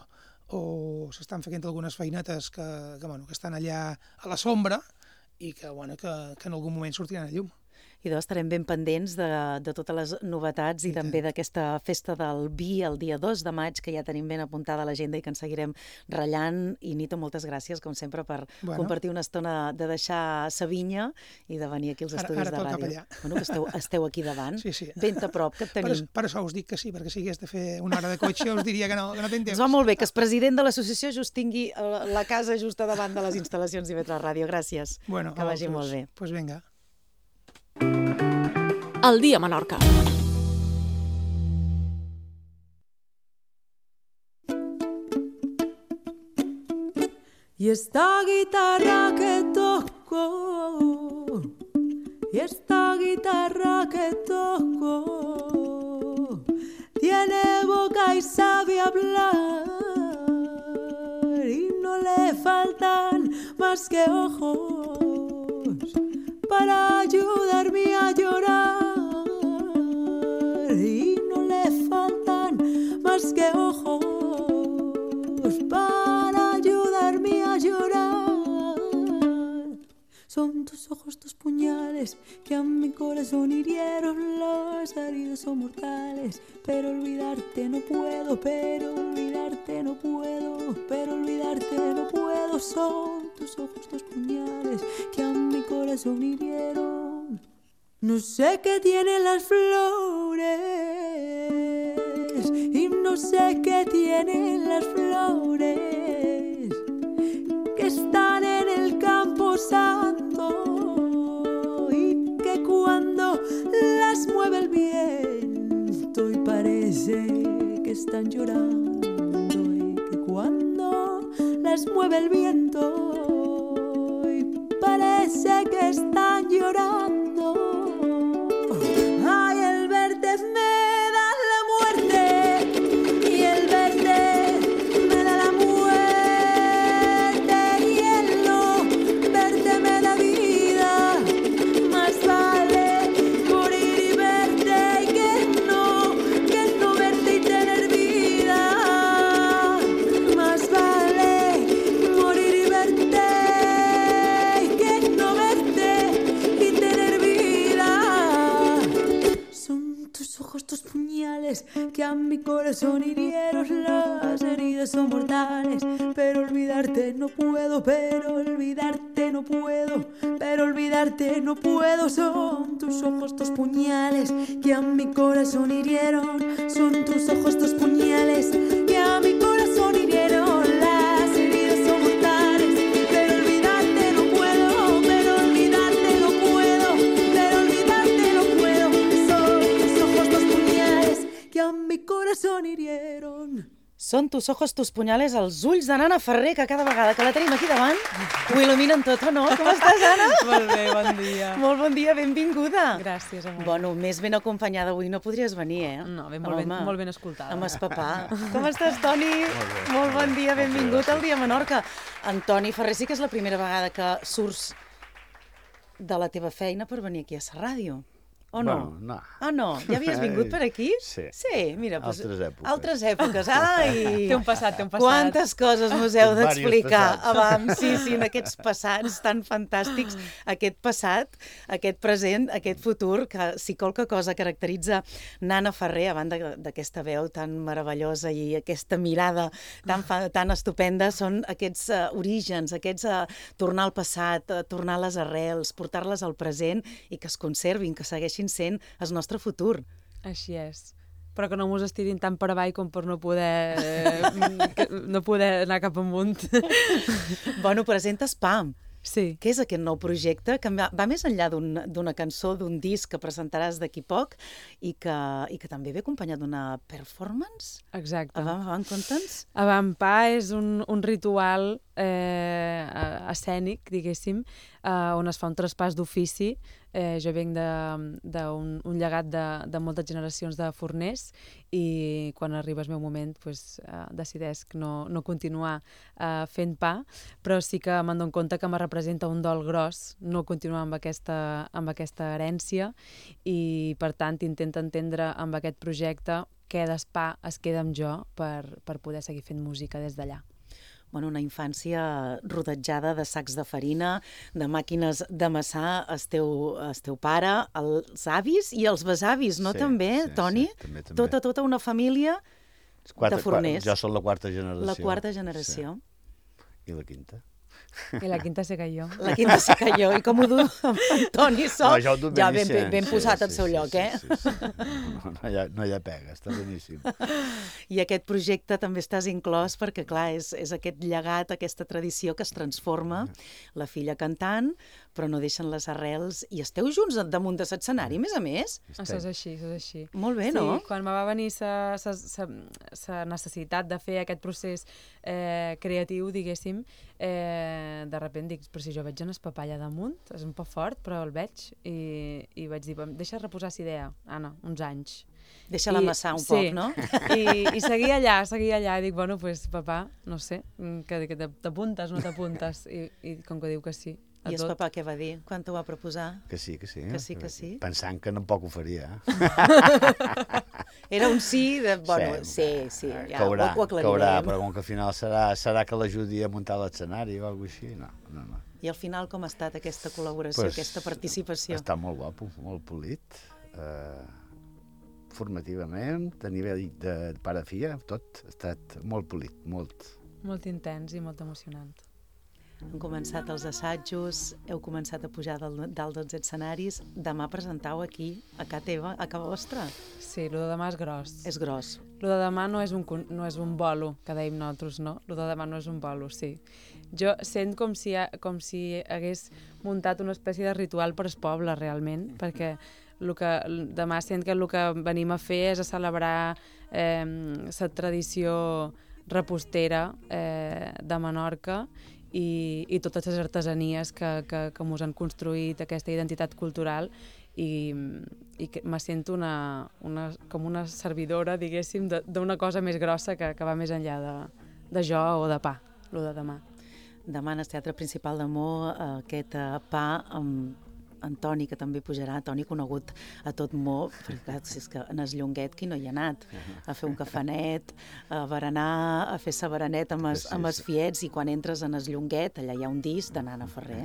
o s'estan fent algunes feinetes que, que, bueno, que estan allà a la sombra i que, bueno, que, que en algun moment sortiran a llum. I doncs estarem ben pendents de, de totes les novetats i, I també d'aquesta festa del vi el dia dos de maig, que ja tenim ben apuntada a l'agenda i que ens seguirem ratllant. I Nito, moltes gràcies, com sempre, per bueno. compartir una estona de deixar sa vinya i de venir aquí als estudis ara, ara de ràdio. Bueno, que esteu, esteu aquí davant, sí, sí. ben a prop, que et tenim. Per, per això us dic que sí, perquè si hagués de fer una hora de cotxe us diria que no, que no tinc temps. Ens va molt bé que el president de l'associació just tingui la casa just davant de les instal·lacions d'I V tres Ràdio. Gràcies, bueno, que vagi doncs, molt bé. Doncs pues vinga. El dia a Menorca. Y esta guitarra que toco, y esta guitarra que toco, tiene boca y sabe hablar, y no le faltan más que ojos para ayudarme a llorar, y no le faltan más que ojos para ayudarme a llorar. Son tus ojos, tus puñales, que a mi corazón hirieron. Las heridas son mortales, pero olvidarte no puedo, pero olvidarte no puedo, pero olvidarte no puedo. Son tus ojos, tus puñales, que a mi corazón hirieron. No sé qué tienen las flores, y no sé qué tienen las flores, que están en el campo santo, y que cuando las mueve el viento y parece que están llorando, y que cuando las mueve el viento y parece que están llorando, ay, el verte me da la muerte, y el verte me da la muerte, y el no verte me da vida. Más vale morir y verte, y que no, que no verte y tener vida. Más vale morir y verte, y que no verte y tener vida. Son tus ojos, tus puñales, que a mi corazón hirieron. Las heridas son mortales, pero olvidarte no puedo, pero olvidarte no puedo, pero olvidarte no puedo. Son tus ojos, tus puñales, que a mi corazón hirieron. Son tus ojos, tus puñales, que a mi corazón hirieron. Las heridas son mortales, pero olvidarte no puedo, pero olvidarte no puedo, pero olvidarte no puedo. Son tus ojos, tus puñales, que a mi corazón Són tus ojos, tus punyales, els ulls de Nana Ferrer, que cada vegada que la tenim aquí davant ho il·luminen tot, o no? Com estàs, Anna? Molt bé, bon dia. Molt bon dia, benvinguda. Gràcies, amor. Bueno, més ben acompanyada avui no podries venir, eh? No, ben, molt, ben, molt ben escoltada. Amb espapà. Com estàs, Toni? Molt bé. Molt bon dia, benvingut al Dia Menorca. En Toni Ferrer, sí que és la primera vegada que surts de la teva feina per venir aquí a la ràdio. O no? Bueno, no. Ah, no? Ja havies vingut per aquí? Sí. Sí, mira. Pues, altres èpoques. Altres èpoques. Ai! Té un passat, té un passat. Quantes coses mos heu d'explicar Diversos abans. Sí, sí, en aquests passats tan fantàstics. Aquest passat, aquest present, aquest futur, que si qualque cosa caracteritza Nana Ferrer, a banda d'aquesta veu tan meravellosa i aquesta mirada tan, fa, tan estupenda, són aquests uh, orígens, aquests uh, tornar al passat, uh, tornar a les arrels, portar-les al present i que es conservin, que segueixin sent el nostre futur. Així és. Però que no mos estirin tant per avall com per no poder, eh, no poder anar cap amunt. Bueno, presentes P A M. Sí. Què és aquest nou projecte que va, va més enllà d'una un, cançó, d'un disc que presentaràs d'aquí poc i que, i que també ve acompanyat d'una performance? Exacte. Avant, avant, conta'ns? Avampar és un, un ritual eh, escènic, diguéssim, eh, on es fa un traspàs d'ofici. Eh, jo venc d'un un llegat de, de moltes generacions de forners i quan arriba el meu moment pues, eh, decidesc no, no continuar eh, fent pa, però sí que me'n dono compte que me representa un dol gros no continuar amb aquesta, amb aquesta herència i per tant intento entendre amb aquest projecte què d'espa es queda amb jo per, per poder seguir fent música des d'allà. Bueno, una infància rodejada de sacs de farina, de màquines d'amassar, el teu, el teu pare, els avis i els besavis, no? Sí, també, sí, Toni? Sí, també, també. Tota, tota una família Quarta, de forners. Jo soc la quarta generació. La quarta generació. Sí. I la quinta. I la quinta sé que jo. La quinta sé que jo. I com ho du en Toni Sol? No, jo ho du ja ben, beníssim. ben posat sí, al seu sí, lloc, sí, eh? Sí, sí, sí. No, no, hi ha, no hi ha pega, està beníssim. I aquest projecte també estàs inclòs perquè, clar, és, és aquest llegat, aquesta tradició que es transforma, la filla cantant, però no deixen les arrels, i esteu junts damunt de l'escenari, a més a més? Això és així, això és així. Molt bé, no? Sí, quan me va venir la necessitat de fer aquest procés eh, creatiu, diguéssim, eh, de sobte dic, però si jo veig una espapalla damunt, és un poc fort, però el veig, i, i vaig dir, deixa reposar la idea, Anna, uns anys. Deixa-la amassar un sí, poc, no? I, i seguia allà, seguia allà, i dic, bueno, doncs, pues, papà, no sé, que, que t'apuntes, no t'apuntes, I, i com que diu que sí. I el papà què va dir? Quan t'ho va proposar? Que sí, que sí. Que sí, que sí. Pensant que tampoc ho faria. Era un sí, de, bueno, sí, sí, ja caurà, ho aclarirem. Caurà, però com que al final serà, serà que l'ajudi a muntar l'escenari o alguna cosa així, no, no, no. I al final com ha estat aquesta col·laboració, pues, aquesta participació? Està molt guapo, molt polit, eh, formativament, a nivell de pare-filla, tot ha estat molt polit, molt. Molt intens i molt emocionant. Han començat els assajos, heu començat a pujar dalt, dalt dels escenaris. Demà presentau aquí, a casa teva, a casa vostra. Sí, el de demà és gros. És gros. El de demà no és un, no és un bolo, que dèiem nosaltres, no? El de demà no és un bolo, sí. Jo sent com si, com si hagués muntat una espècie de ritual per al poble, realment, perquè el que, demà sent que el que venim a fer és a celebrar eh, la tradició repostera eh, de Menorca, I, i totes les artesanies que, que, que mos han construït aquesta identitat cultural i, i que me sento una, una, com una servidora, diguéssim, d'una cosa més grossa que, que va més enllà de, de jo o de pa, lo de demà. Demà en el Teatre Principal de Mo, aquest pa amb en Toni, que també pujarà, Toni conegut a tot Mo, perquè clar, si és que en el Llonguet qui no hi ha anat, a fer un cafanet, a berenar, a fer sa berenet amb els, amb els fiets, i quan entres en el Llonguet, allà hi ha un disc de Nana Ferrer.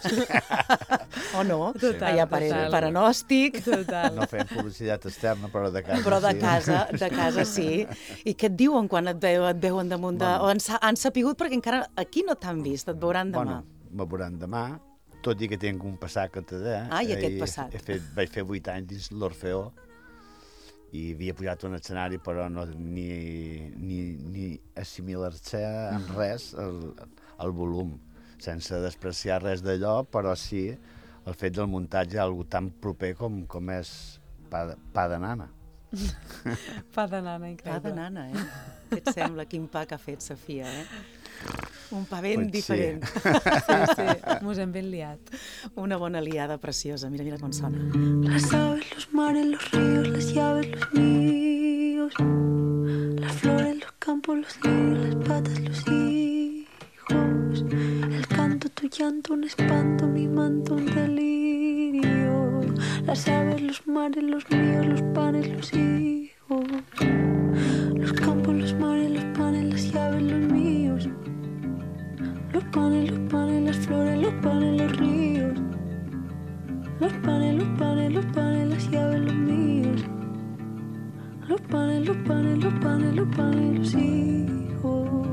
O no? Total, allà per, per anòstic. Total. No fem publicitat externa, però de casa però de sí. casa, de casa sí. I què et diuen quan et, veu, et veuen damunt de... Bueno. O han, han sapigut, perquè encara aquí no t'han vist, et veuran demà. Bueno, me veuran demà, tot i que tinc un passat català. Ah, i aquest passat. He fet, vaig fer vuit anys dins l'Orfeó i havia pujat un escenari, però no, ni, ni, ni assimilar-se en res el, el volum, sense despreciar res d'allò, però sí el fet del muntatge, algo tan proper com, com és pa de, pa de nana. Pa de nana, increïble. Pa de nana, eh? Què et sembla? Quin pa que ha fet Sofia, eh? Un pa ben Pues sí. diferent. Sí, sí, mos hem ben liat. Una bona liada preciosa. Mira, mira com sona. Las aves, los mares, los ríos, las llaves, los míos. Las flores, los campos, los niños, las patas, los hijos. El canto, tu llanto, un espanto, mi manto, un delirio. Las aves, los mares, los míos, los panes, los hijos. Los campos, los mares, los panes, las llaves, los míos. Los panes, los panes, las flores, los panes, los ríos. Los panes, los panes, los panes, las llaves, los míos. Los panes, los panes, los panes, los panes, los hijos.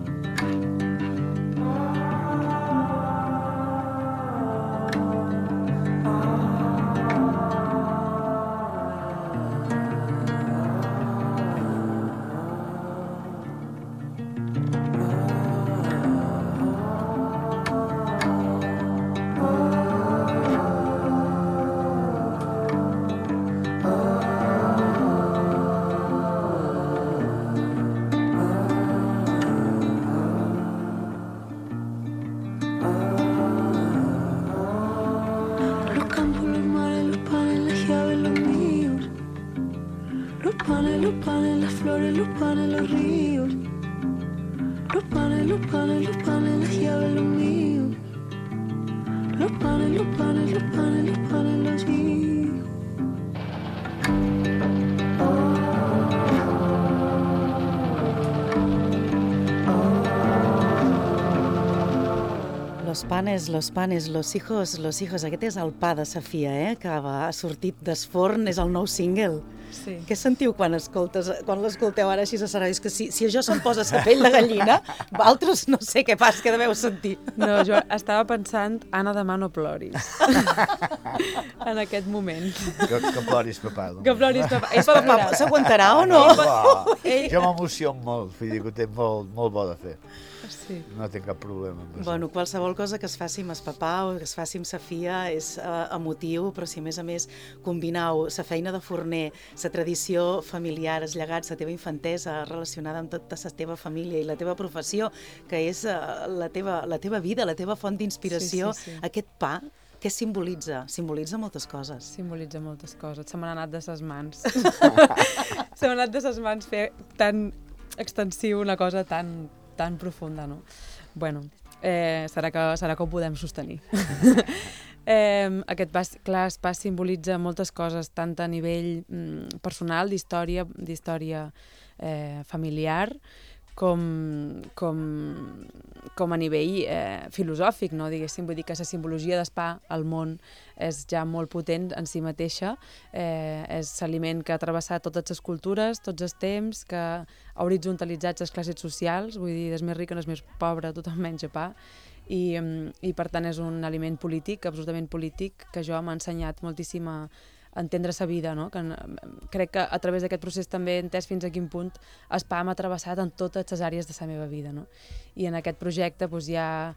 Los panes, los panes, los hijos, los hijos. Aquest és el pa de Sofia, eh? Que va, ha sortit d'Esforn, és el nou single. Sí. Què sentiu quan escoltes, quan l'escolteu ara així a Sarà? És que si, si això se'm posa la pell de gallina, altres no sé què pas, què deveu sentir. No, jo estava pensant, Anna, demà no ploris. En aquest moment. Que, que ploris, papà. Doncs. Que ploris, papà. És papà, s'aguantarà o no? Oh, jo m'emociono molt, vull dir que ho té molt, molt bo de fer. Sí. No tinc cap problema amb això. Bueno, qualsevol cosa que es faci amb el papà o que es faci amb Sofia és uh, emotiu, però si a més a més combinau la feina de forner, la tradició familiar, els llegats, la teva infantesa relacionada amb tota la teva família i la teva professió, que és uh, la, teva, la teva vida, la teva font d'inspiració, sí, sí, sí. Aquest pa, què simbolitza? Simbolitza moltes coses. Simbolitza moltes coses. Se m'han anat de ses mans. Se m'han anat de ses mans fer tan extensiu una cosa tan tan profunda, no? Bueno, eh, serà, que, serà que ho podem sostenir. eh, aquest pas, clar, el pas simbolitza moltes coses, tant a nivell mm, personal, d'història, d'història eh, familiar, com, com, com a nivell eh, filosòfic, no? Diguéssim, vull dir que la simbologia d'espa al món és ja molt potent en si mateixa, eh, és l'aliment que ha travessat totes les cultures, tots els temps, que ha horitzonalitzat les classes socials, vull dir, des més ric en el més pobre, tothom menja pa, i, i per tant és un aliment polític, absolutament polític, que jo m'ha ensenyat moltíssim a entendre sa vida, no? Que, crec que a través d'aquest procés també he entès fins a quin punt el pa m'ha travessat en totes les àrees de la meva vida, no? I en aquest projecte doncs, hi ha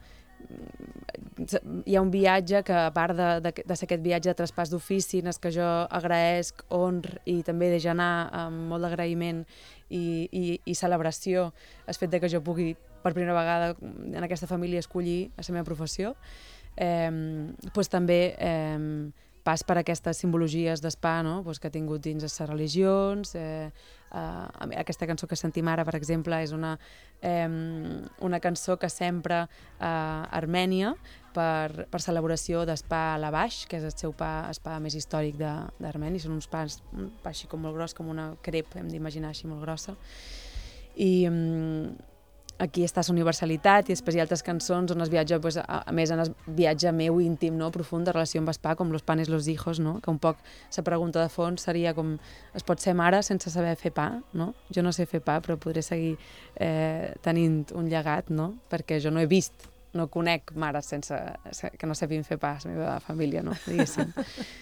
hi ha un viatge que, a part de, de, de ser aquest viatge de traspàs d'ofici en el que jo agraesc, honr i també deixo anar amb molt d'agraïment i, i, i celebració el fet de que jo pugui per primera vegada en aquesta família escollir la meva professió, eh, doncs també eh, pas per aquestes simbologies d'espa, no? Pues que ha tingut dins les religions. Eh, eh, aquesta cançó que sentim ara, per exemple, és una, eh, una cançó que s'empra a Armènia per, per celebració d'espa a la Baix, que és el seu pa, el pa més històric d'Armènia. Són uns pans, un pa així com molt gros, com una crep, hem d'imaginar així molt grossa. I eh, aquí està la universalitat i després hi ha altres cançons on es viatja, pues, a, a més en el viatge meu íntim, no? Profund de relació amb el pa, com Los panes, los hijos, no? Que un poc la pregunta de fons seria com es pot ser mare sense saber fer pa, no? Jo no sé fer pa, però podré seguir eh, tenint un llegat, no? Perquè jo no he vist, no conec mares sense, que no sapin fer pa, la meva família, no? Diguéssim.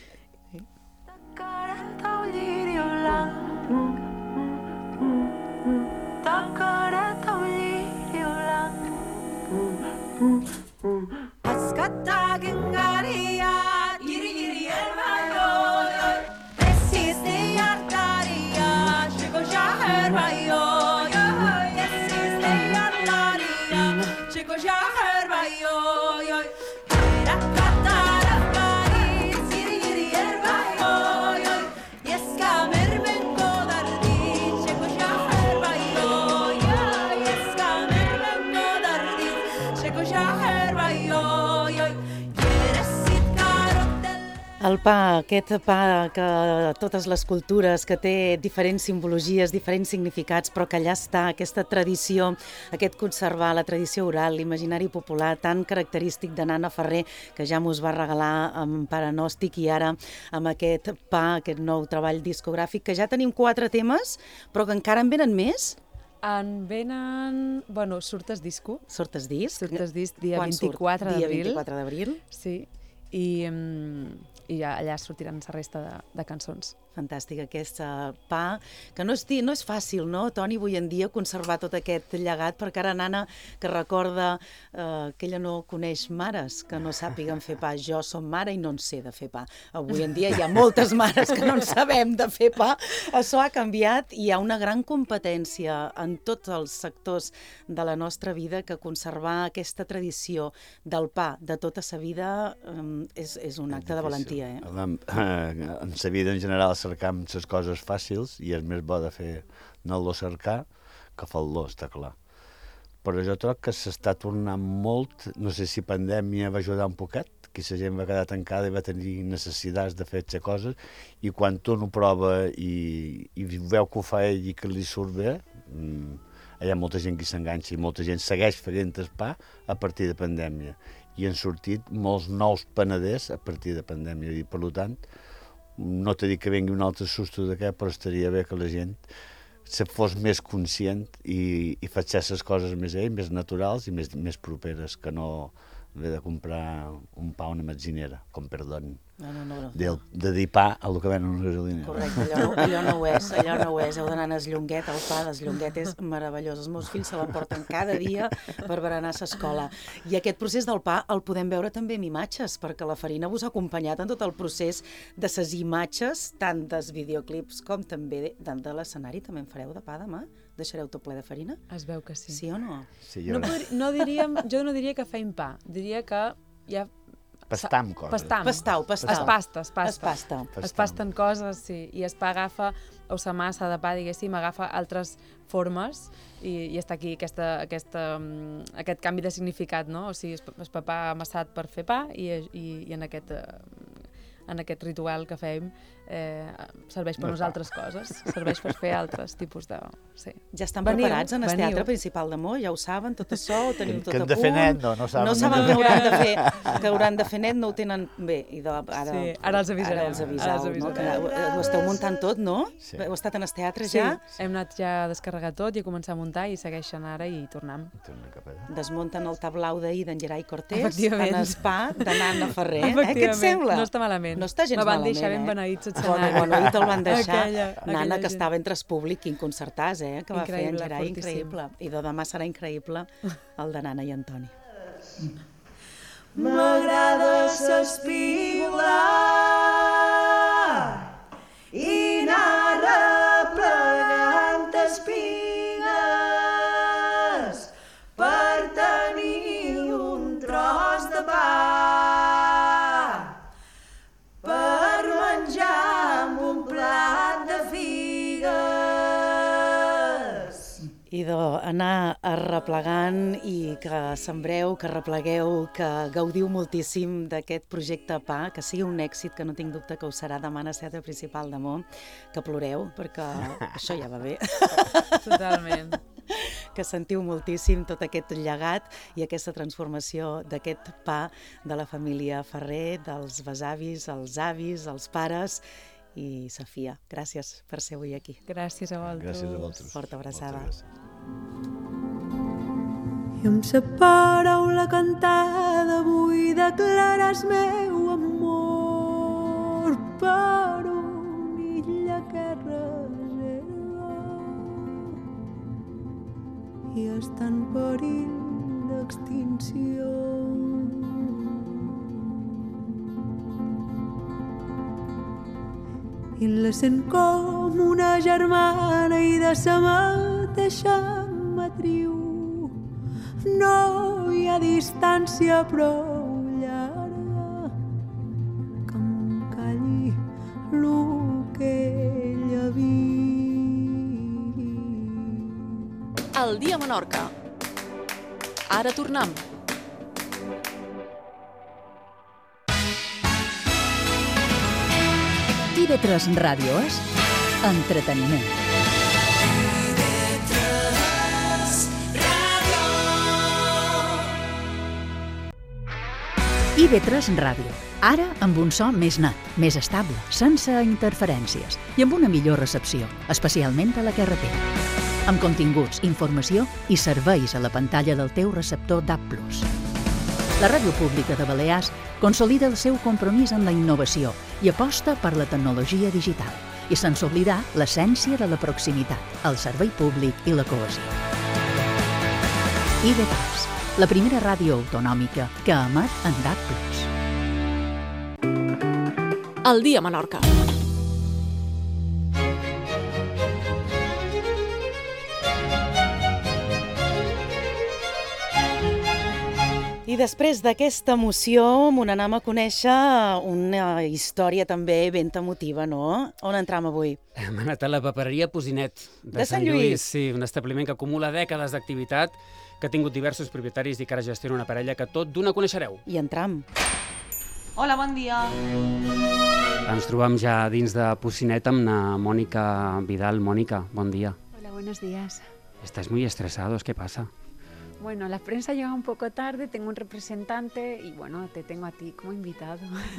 Ascata gengaria, giri giri el valor, precis de artari. oi, oi, oi. El pa, aquest pa que totes les cultures, que té diferents simbologies, diferents significats, però que allà està, aquesta tradició, aquest conservar, la tradició oral, l'imaginari popular tan característic de Nana Ferrer, que ja mos va regalar amb Paranòstic i ara amb aquest pa, aquest nou treball discogràfic, que ja tenim quatre temes, però que encara en venen més? En venen... Bueno, surtes disco. Surtes disc? Surtes disc dia Quan surt? vint-i-quatre d'abril. Dia vint-i-quatre d'abril. Sí, i, um, i ja, allà sortiran la resta de, de cançons. Fantàstic, aquest uh, pa, que no és, no és fàcil, no, Toni, avui en dia conservar tot aquest llegat, perquè ara Nana, que recorda uh, que ella no coneix mares que no sàpiguen fer pa. Jo som mare i no en sé de fer pa. Avui en dia hi ha moltes mares que no en sabem de fer pa. Això ha canviat i hi ha una gran competència en tots els sectors de la nostra vida que conservar aquesta tradició del pa de tota sa vida um, és, és un acte de valentia. Eh? En, en sa vida en general cercam les coses fàcils i és més bo de fer anar-lo a cercar que fer-lo, està clar. Però jo trobo que s'està tornant molt, no sé si pandèmia va ajudar un poquet, que la gent va quedar tancada i va tenir necessitats de fer aquestes coses, i quan tu no prova i, i veu que ho fa ell i que li surt bé, mmm, hi ha molta gent que s'enganxa i molta gent segueix fent el pa a partir de pandèmia. I han sortit molts nous panaders a partir de pandèmia, i per tant, no t'he dit que vengui un altre susto d'aquest, però estaria bé que la gent se fos més conscient i, i fes les coses més ell, més naturals i més, més properes, que no haver de comprar un pa a una metzinera, com perdoni. No, no, no, no. De, de dir pa a lo que ven una gasolinera. Correcte, allò no, allò no ho és, allò no ho és. Heu d'anar a Eslonguet, el pa d'Eslonguet és meravellós. Els meus fills se l'emporten cada dia per berenar a l'escola. I aquest procés del pa el podem veure també en imatges, perquè la Farina vos ha acompanyat en tot el procés de ses imatges, tant dels videoclips com també de, de l'escenari. També en fareu de pa demà? Deixareu tot ple de farina? Es veu que sí. Sí o no? Sí, no, podri, no diríem, jo no diria que feim pa, diria que hi ha... Pastam coses. Pastam. Pastau, pastau. Es pasta, es pasta. Es pasta. Es pasten coses, sí. I es pa agafa, o sa massa de pa, diguéssim, agafa altres formes i, i està aquí aquesta, aquesta, aquest canvi de significat, no? O sigui, es, es pa pa amassat per fer pa i, i, i en aquest... en aquest ritual que fem eh, serveix per no unes altres coses, serveix per fer altres tipus de... Sí. Ja estan veniu, preparats en el veniu. Teatre Principal de Mó, ja ho saben, tot això, ho teniu tot que a han de punt. fer net, no, no saben. No saben que hauran de fer, que hauran de fer net, no ho tenen bé. I de, ara, sí, ara els avisarem. Ara els avisau, ara els avisarem. No? Que ho esteu muntant tot, no? Sí. Heu estat en el teatre sí. ja? Hem anat ja a descarregar tot i a començar a muntar i segueixen ara i tornem. Desmunten el tablau d'ahir d'en Gerai Cortés en el spa de Nana Ferrer. Eh? Què et sembla? No està malament. No està gens Me van malament, deixar ben eh? beneïts al Bueno, escenari. bueno, ahir te'l van deixar. Aquella, Nana, aquella que gent. estava entre el públic, quin concertàs, eh? Que va fer en Increïble, Gerai, fortíssim. increïble. I de demà serà increïble el de Nana i Antoni. M'agrada s'espigolar i anar replegant espigues per tenir un tros de pa, per menjar amb un plat de figues. I d'anar arreplegant i que sembreu, que replegueu, que gaudiu moltíssim d'aquest projecte Pa, que sigui un èxit, que no tinc dubte que ho serà demà al Teatre Principal de Mó, que ploreu, perquè això ja va bé. Totalment. Que sentiu moltíssim tot aquest llegat i aquesta transformació d'aquest pa de la família Ferrer, dels besavis, els avis, els pares i Sofia. Gràcies per ser avui aquí. Gràcies a vosaltres. Gràcies a vosaltres. Forta abraçada. I amb sa paraula cantada vull declarar el meu amor per una illa que reserva i està en perill d'extinció. I la sent com una germana i de sa mateixa matriu. No hi ha distància prou llarga que em calli lo que ella viu. El dia a Menorca. Ara tornem. I V tres Ràdio és entreteniment. I V tres Ràdio, ara amb un so més net, més estable, sense interferències i amb una millor recepció, especialment a la carretera. Amb continguts, informació i serveis a la pantalla del teu receptor D A B plus. La Ràdio Pública de Balears consolida el seu compromís amb la innovació i aposta per la tecnologia digital i sense oblidar l'essència de la proximitat, el servei públic i la cohesió. I V tres, la primera ràdio autonòmica que emet en D A B plus. El dia a Menorca. I després d'aquesta emoció, m'ho anem a conèixer una història també ben emotiva, no? On entrem avui? Hem anat a la papereria Posinet, de, De Sant Lluís. Sí, un establiment que acumula dècades d'activitat, que ha tingut diversos propietaris i que ara gestiona una parella que tot d'una coneixereu. I entram. Hola, bon dia. Ens trobam ja dins de Posinet amb la Mònica Vidal. Mònica, bon dia. Hola, buenos días. Estás muy estresado, ¿qué pasa? Bueno, la prensa llega un poco tarde, tengo un representante y bueno, te tengo a ti como invitado.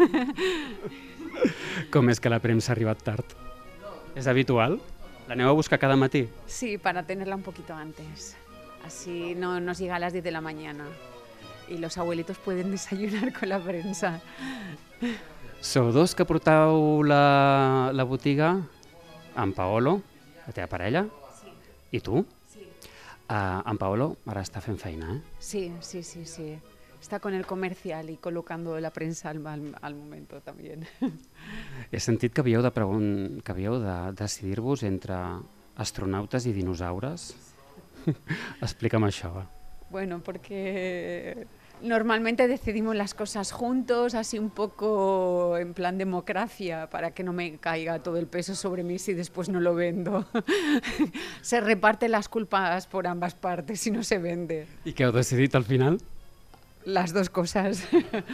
Com és que la premsa ha arribat tard? És habitual? L'aneu a buscar cada matí? Sí, para tenerla un poquito antes. Así no nos llega a las diez de la mañana y los abuelitos pueden desayunar con la prensa. Sou dos que portau la, la botiga, en Paolo, la teva parella, sí. I tu? Sí. Uh, en Paolo ara està fent feina, eh? Sí, sí, sí, sí. Está con el comercial y colocando la prensa al, al, al momento también. He sentit que havíeu de, pregun- que havíeu de decidir-vos entre astronautes i dinosaures. Explica'm això, va. Bueno, porque normalmente decidimos las cosas juntos, así un poco en plan democracia, para que no me caiga todo el peso sobre mí si después no lo vendo. Se reparten las culpas por ambas partes y no se vende. I què heu decidit al final? Las dos cosas.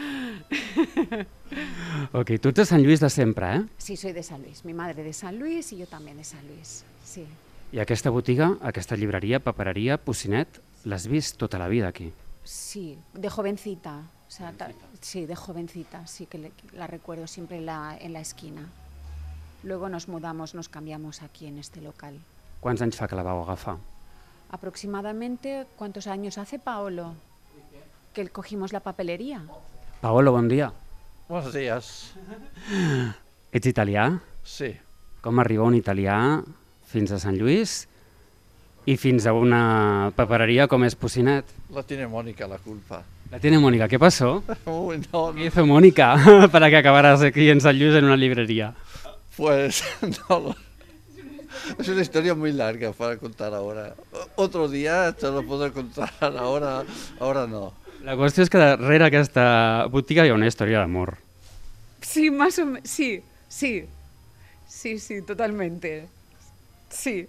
Ok, tu ets de Sant Lluís de sempre, eh? Sí, soy de San Luis. Mi madre de San Luis y yo también de San Luis. Sí. I aquesta botiga, aquesta llibreria, papereria, Posinet, l'has vist tota la vida aquí? Sí, de jovencita. O sea, ta- sí, de jovencita. Sí que le- la recuerdo siempre en la, en la esquina. Luego nos mudamos, nos cambiamos aquí en este local. Quants anys fa que la vau agafar? Aproximadamente, ¿cuántos años hace, Paolo? Que cogimos la papelería. Paolo, bon dia. Buenos días. Ets italià? Sí. Com arriba un italià fins a Sant Lluís i fins a una paperería com és Posinet? La tiene Mónica la culpa. La tiene Mónica. ¿Qué pasó? Uy, no, ¿Qué hizo Mónica para que acabaras aquí en San Luis en una librería? Pues no lo... Es una historia muy larga para contar ahora. Otro día te lo podré contar, ahora, ahora no. La qüestió és que darrere aquesta botiga hi ha una història d'amor. Sí, más o menos. Sí, sí. Sí, sí, totalmente. Sí.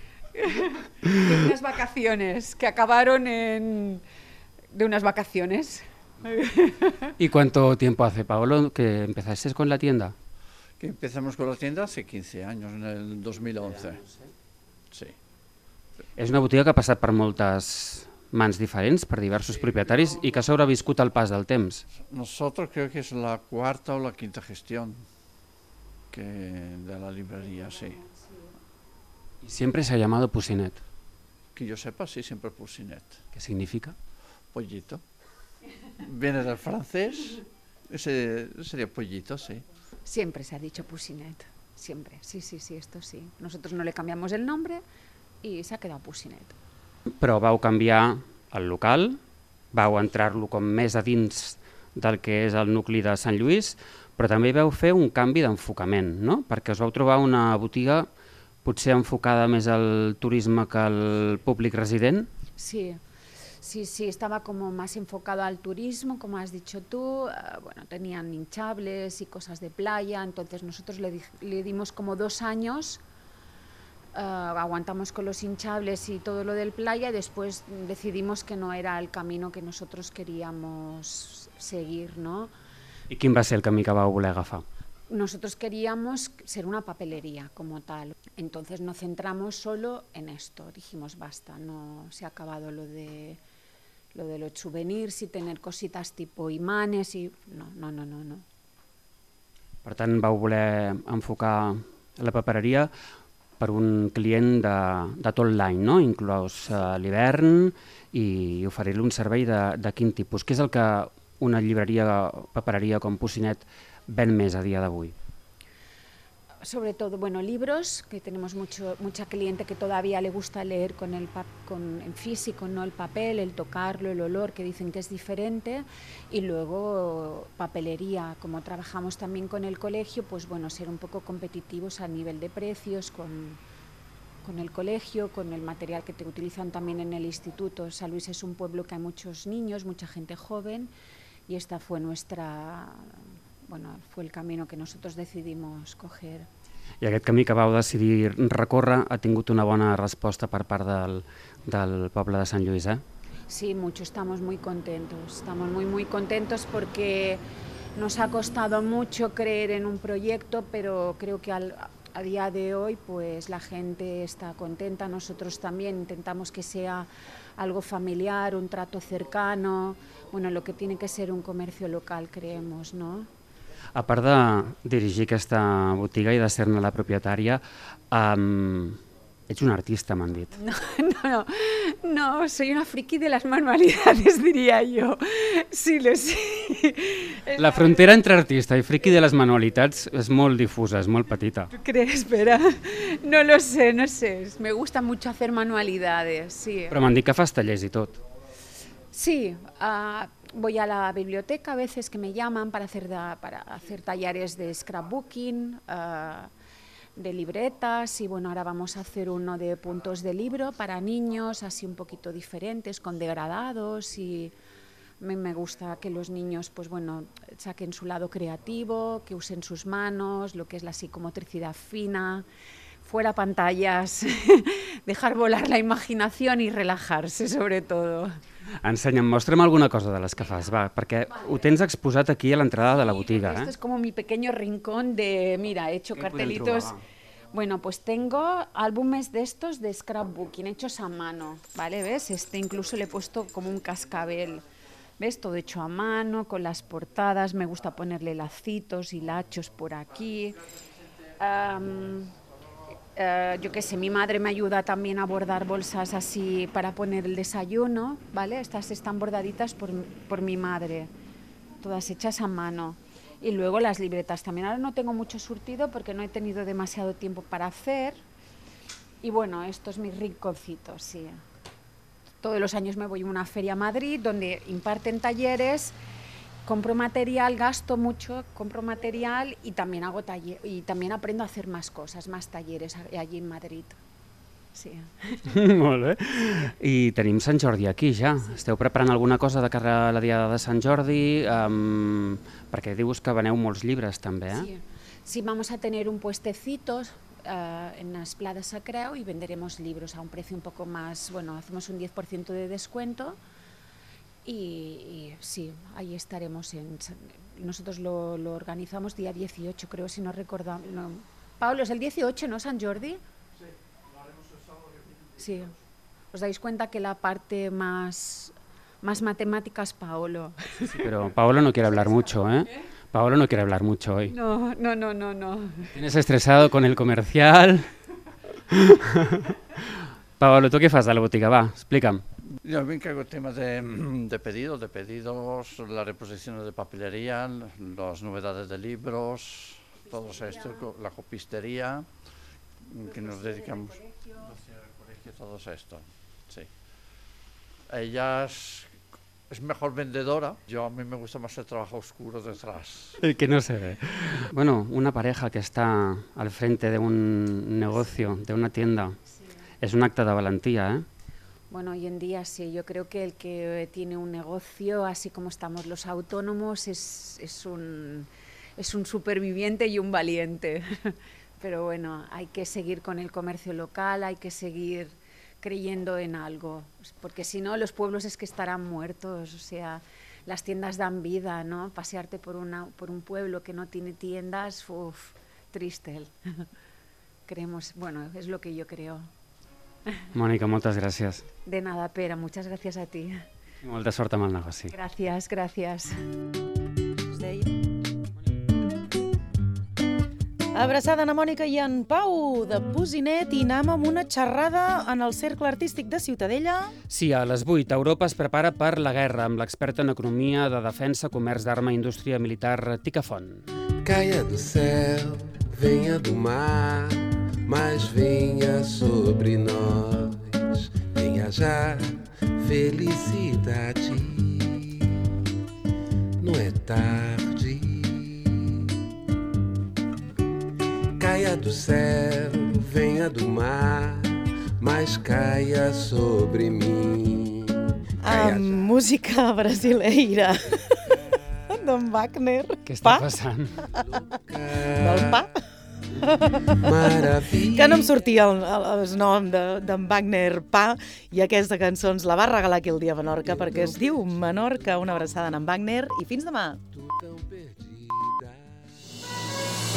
De unas vacaciones que acabaron en... De unas vacaciones. ¿Y cuánto tiempo hace, Paolo, que empezaste con la tienda? Que empezamos con la tienda hace quince años, en el dos mil once. Sí. És una botiga que ha passat per moltes mans diferents, per diversos propietaris, i que s'ha sobreviscut al pas del temps. Nosotros creo que es la cuarta o la quinta gestión que de la librería, sí. Y siempre se ha llamado Posinet. Que yo sepa, sí, siempre Posinet. ¿Qué significa? Pollito. Viene del francés, ese sería pollito, sí. Siempre se ha dicho Pusinet. Siempre. Sí, sí, sí, esto sí. Nosotros no le cambiamos el nombre y se ha quedado Pusinet. Però vau canviar el local, vau entrar-lo com més a dins del que és el nucli de Sant Lluís, però també vau fer un canvi d'enfocament, no? Perquè us vau trobar una botiga potser enfocada més al turisme que al públic resident? Sí, sí, sí, estaba como más enfocado al turismo, como has dicho tú. Uh, bueno, tenían hinchables y cosas de playa, entonces nosotros le, di le dimos como dos años. Uh, aguantamos con los hinchables y todo lo del playa y después decidimos que no era el camino que nosotros queríamos seguir, ¿no? I quin va ser el camí que vau voler agafar? nosotros queríamos ser una papelería como tal. Entonces nos centramos solo en esto. Dijimos, basta, no se ha acabado lo de, lo de los souvenirs y tener cositas tipo imanes y... No, no, no, no, no. Per tant, vau voler enfocar la papereria per un client de, de tot l'any, no? Inclòs uh, l'hivern, i oferir-li un servei de, de quin tipus? Què és el que una llibreria, papereria com Pucinet ven més a dia d'avui? Sobre todo, bueno, libros, que tenemos mucho, mucha cliente que todavía le gusta leer con el pap, con, en físico, no el papel, el tocarlo, el olor, que dicen que es diferente, y luego papelería, como trabajamos también con el colegio, pues bueno, ser un poco competitivos a nivel de precios con, con el colegio, con el material que te utilizan también en el instituto. San Luis es un pueblo que hay muchos niños, mucha gente joven, y esta fue nuestra... Bueno, fue el camino que nosotros decidimos coger. I aquest camí que vau decidir recórrer ha tingut una bona resposta per part del, del poble de Sant Lluís, eh? Sí, mucho, estamos muy contentos, estamos muy muy contentos porque nos ha costado mucho creer en un proyecto, pero creo que al, a día de hoy pues la gente está contenta, nosotros también intentamos que sea algo familiar, un trato cercano, bueno, lo que tiene que ser un comercio local, creemos, ¿no? A part de dirigir aquesta botiga i de ser-ne la propietària, um, ets un artista, m'han dit. No, no, no, no, soy una friki de las manualidades, diría yo. Sí, lo sé. La frontera entre artista i friki de les manualitats és molt difusa, és molt petita. ¿Tú crees? Espera, no lo sé, no sé. Me gusta mucho hacer manualidades, sí. Però m'han dit que fas tallers i tot. Sí, uh, voy a la biblioteca a veces que me llaman para hacer, da, para hacer talleres de scrapbooking, uh, de libretas, y bueno, ahora vamos a hacer uno de puntos de libro para niños, así un poquito diferentes, con degradados, y me, me gusta que los niños pues bueno, saquen su lado creativo, que usen sus manos, lo que es la psicomotricidad fina, fuera pantallas, dejar volar la imaginación y relajarse sobre todo. Ensenya'm, mostra'm alguna cosa de les que fas, va, perquè ho tens exposat aquí a l'entrada de la botiga. Esto eh? es como mi pequeño rincón de, mira, he hecho cartelitos. Bueno, pues tengo álbumes de estos de scrapbooking hechos a mano, ¿vale? ¿Ves? Este incluso le he puesto como un cascabel. ¿Ves? Todo hecho a mano, con las portadas, me gusta ponerle lacitos y lachos por aquí. Um, Uh, yo qué sé, mi madre me ayuda también a bordar bolsas así para poner el desayuno, ¿vale? Estas están bordaditas por, por mi madre, todas hechas a mano. Y luego las libretas también. Ahora no tengo mucho surtido porque no he tenido demasiado tiempo para hacer. Y bueno, estos mis rinconcitos, sí. Todos los años me voy a una feria a Madrid donde imparten talleres. Compro material, gasto mucho, compro material y también hago taller, y también aprendo a hacer más cosas, más talleres allí en Madrid. Sí. Molt bé. I tenim Sant Jordi aquí ja. Esteu preparant alguna cosa de cara a la Diada de Sant Jordi? Um, perquè dius que veneu molts llibres també, eh? Sí, sí, vamos a tener un puestecito uh, en las Pla de Sacreu y venderemos libros a un precio un poco más, bueno, hacemos un diez por ciento de descuento. Y, y sí, ahí estaremos. En, nosotros lo, lo organizamos día dieciocho, creo, si no recordamos. No. Pablo, ¿es el dieciocho, no, San Jordi? Sí, lo haremos el sábado que viene. Sí. ¿Os dais cuenta que la parte más, más matemática es Paolo? Sí, sí, pero Paolo no quiere hablar mucho, ¿eh? Paolo no quiere hablar mucho hoy. No, no, no, no, no. Tienes estresado con el comercial. Paolo, ¿tú qué fas de la botiga? Va, explícame. Yo me encargo del tema de, de pedidos, de pedidos, las reposiciones de papelería, las novedades de libros, todo esto, la copistería, que nos dedicamos al colegio, todo esto, sí. Ella es, es mejor vendedora, yo a mí me gusta más el trabajo oscuro detrás. El que no se ve. Bueno, una pareja que está al frente de un negocio, de una tienda, es un acto de valentía, ¿eh? Bueno, hoy en día sí, yo creo que el que tiene un negocio, así como estamos los autónomos, es, es, un, es un superviviente y un valiente. Pero bueno, hay que seguir con el comercio local, hay que seguir creyendo en algo, porque si no los pueblos es que estarán muertos. O sea, las tiendas dan vida, ¿no? Pasearte por, una, por un pueblo que no tiene tiendas, uff, triste. Creemos, bueno, es lo que yo creo. Mònica, moltes gràcies. De nada, Pere, muchas gracias a ti. I molta sort amb el negoci. Gràcies, gràcies. Abraçada a Mònica i en Pau de Businet i anem amb una xerrada en el Cercle Artístic de Ciutadella. Sí, a les vuit, Europa es prepara per la guerra amb l'experta en economia de defensa, comerç d'arma i indústria militar Tica Font. Caia do céu, venha do mar, mas venha sobre nós. Venha já, felicidade, não é tarde. Caia do céu, venha do mar, mas caia sobre mim. Amb música brasileira d'en Wagner. Què està passant? Del pa? Que no em sortia el, el, el nom d'en Wagner Pa, i aquesta cançó ens la va regalar aquí el dia a Menorca, perquè es diu Menorca. Una abraçada a en Wagner i fins demà.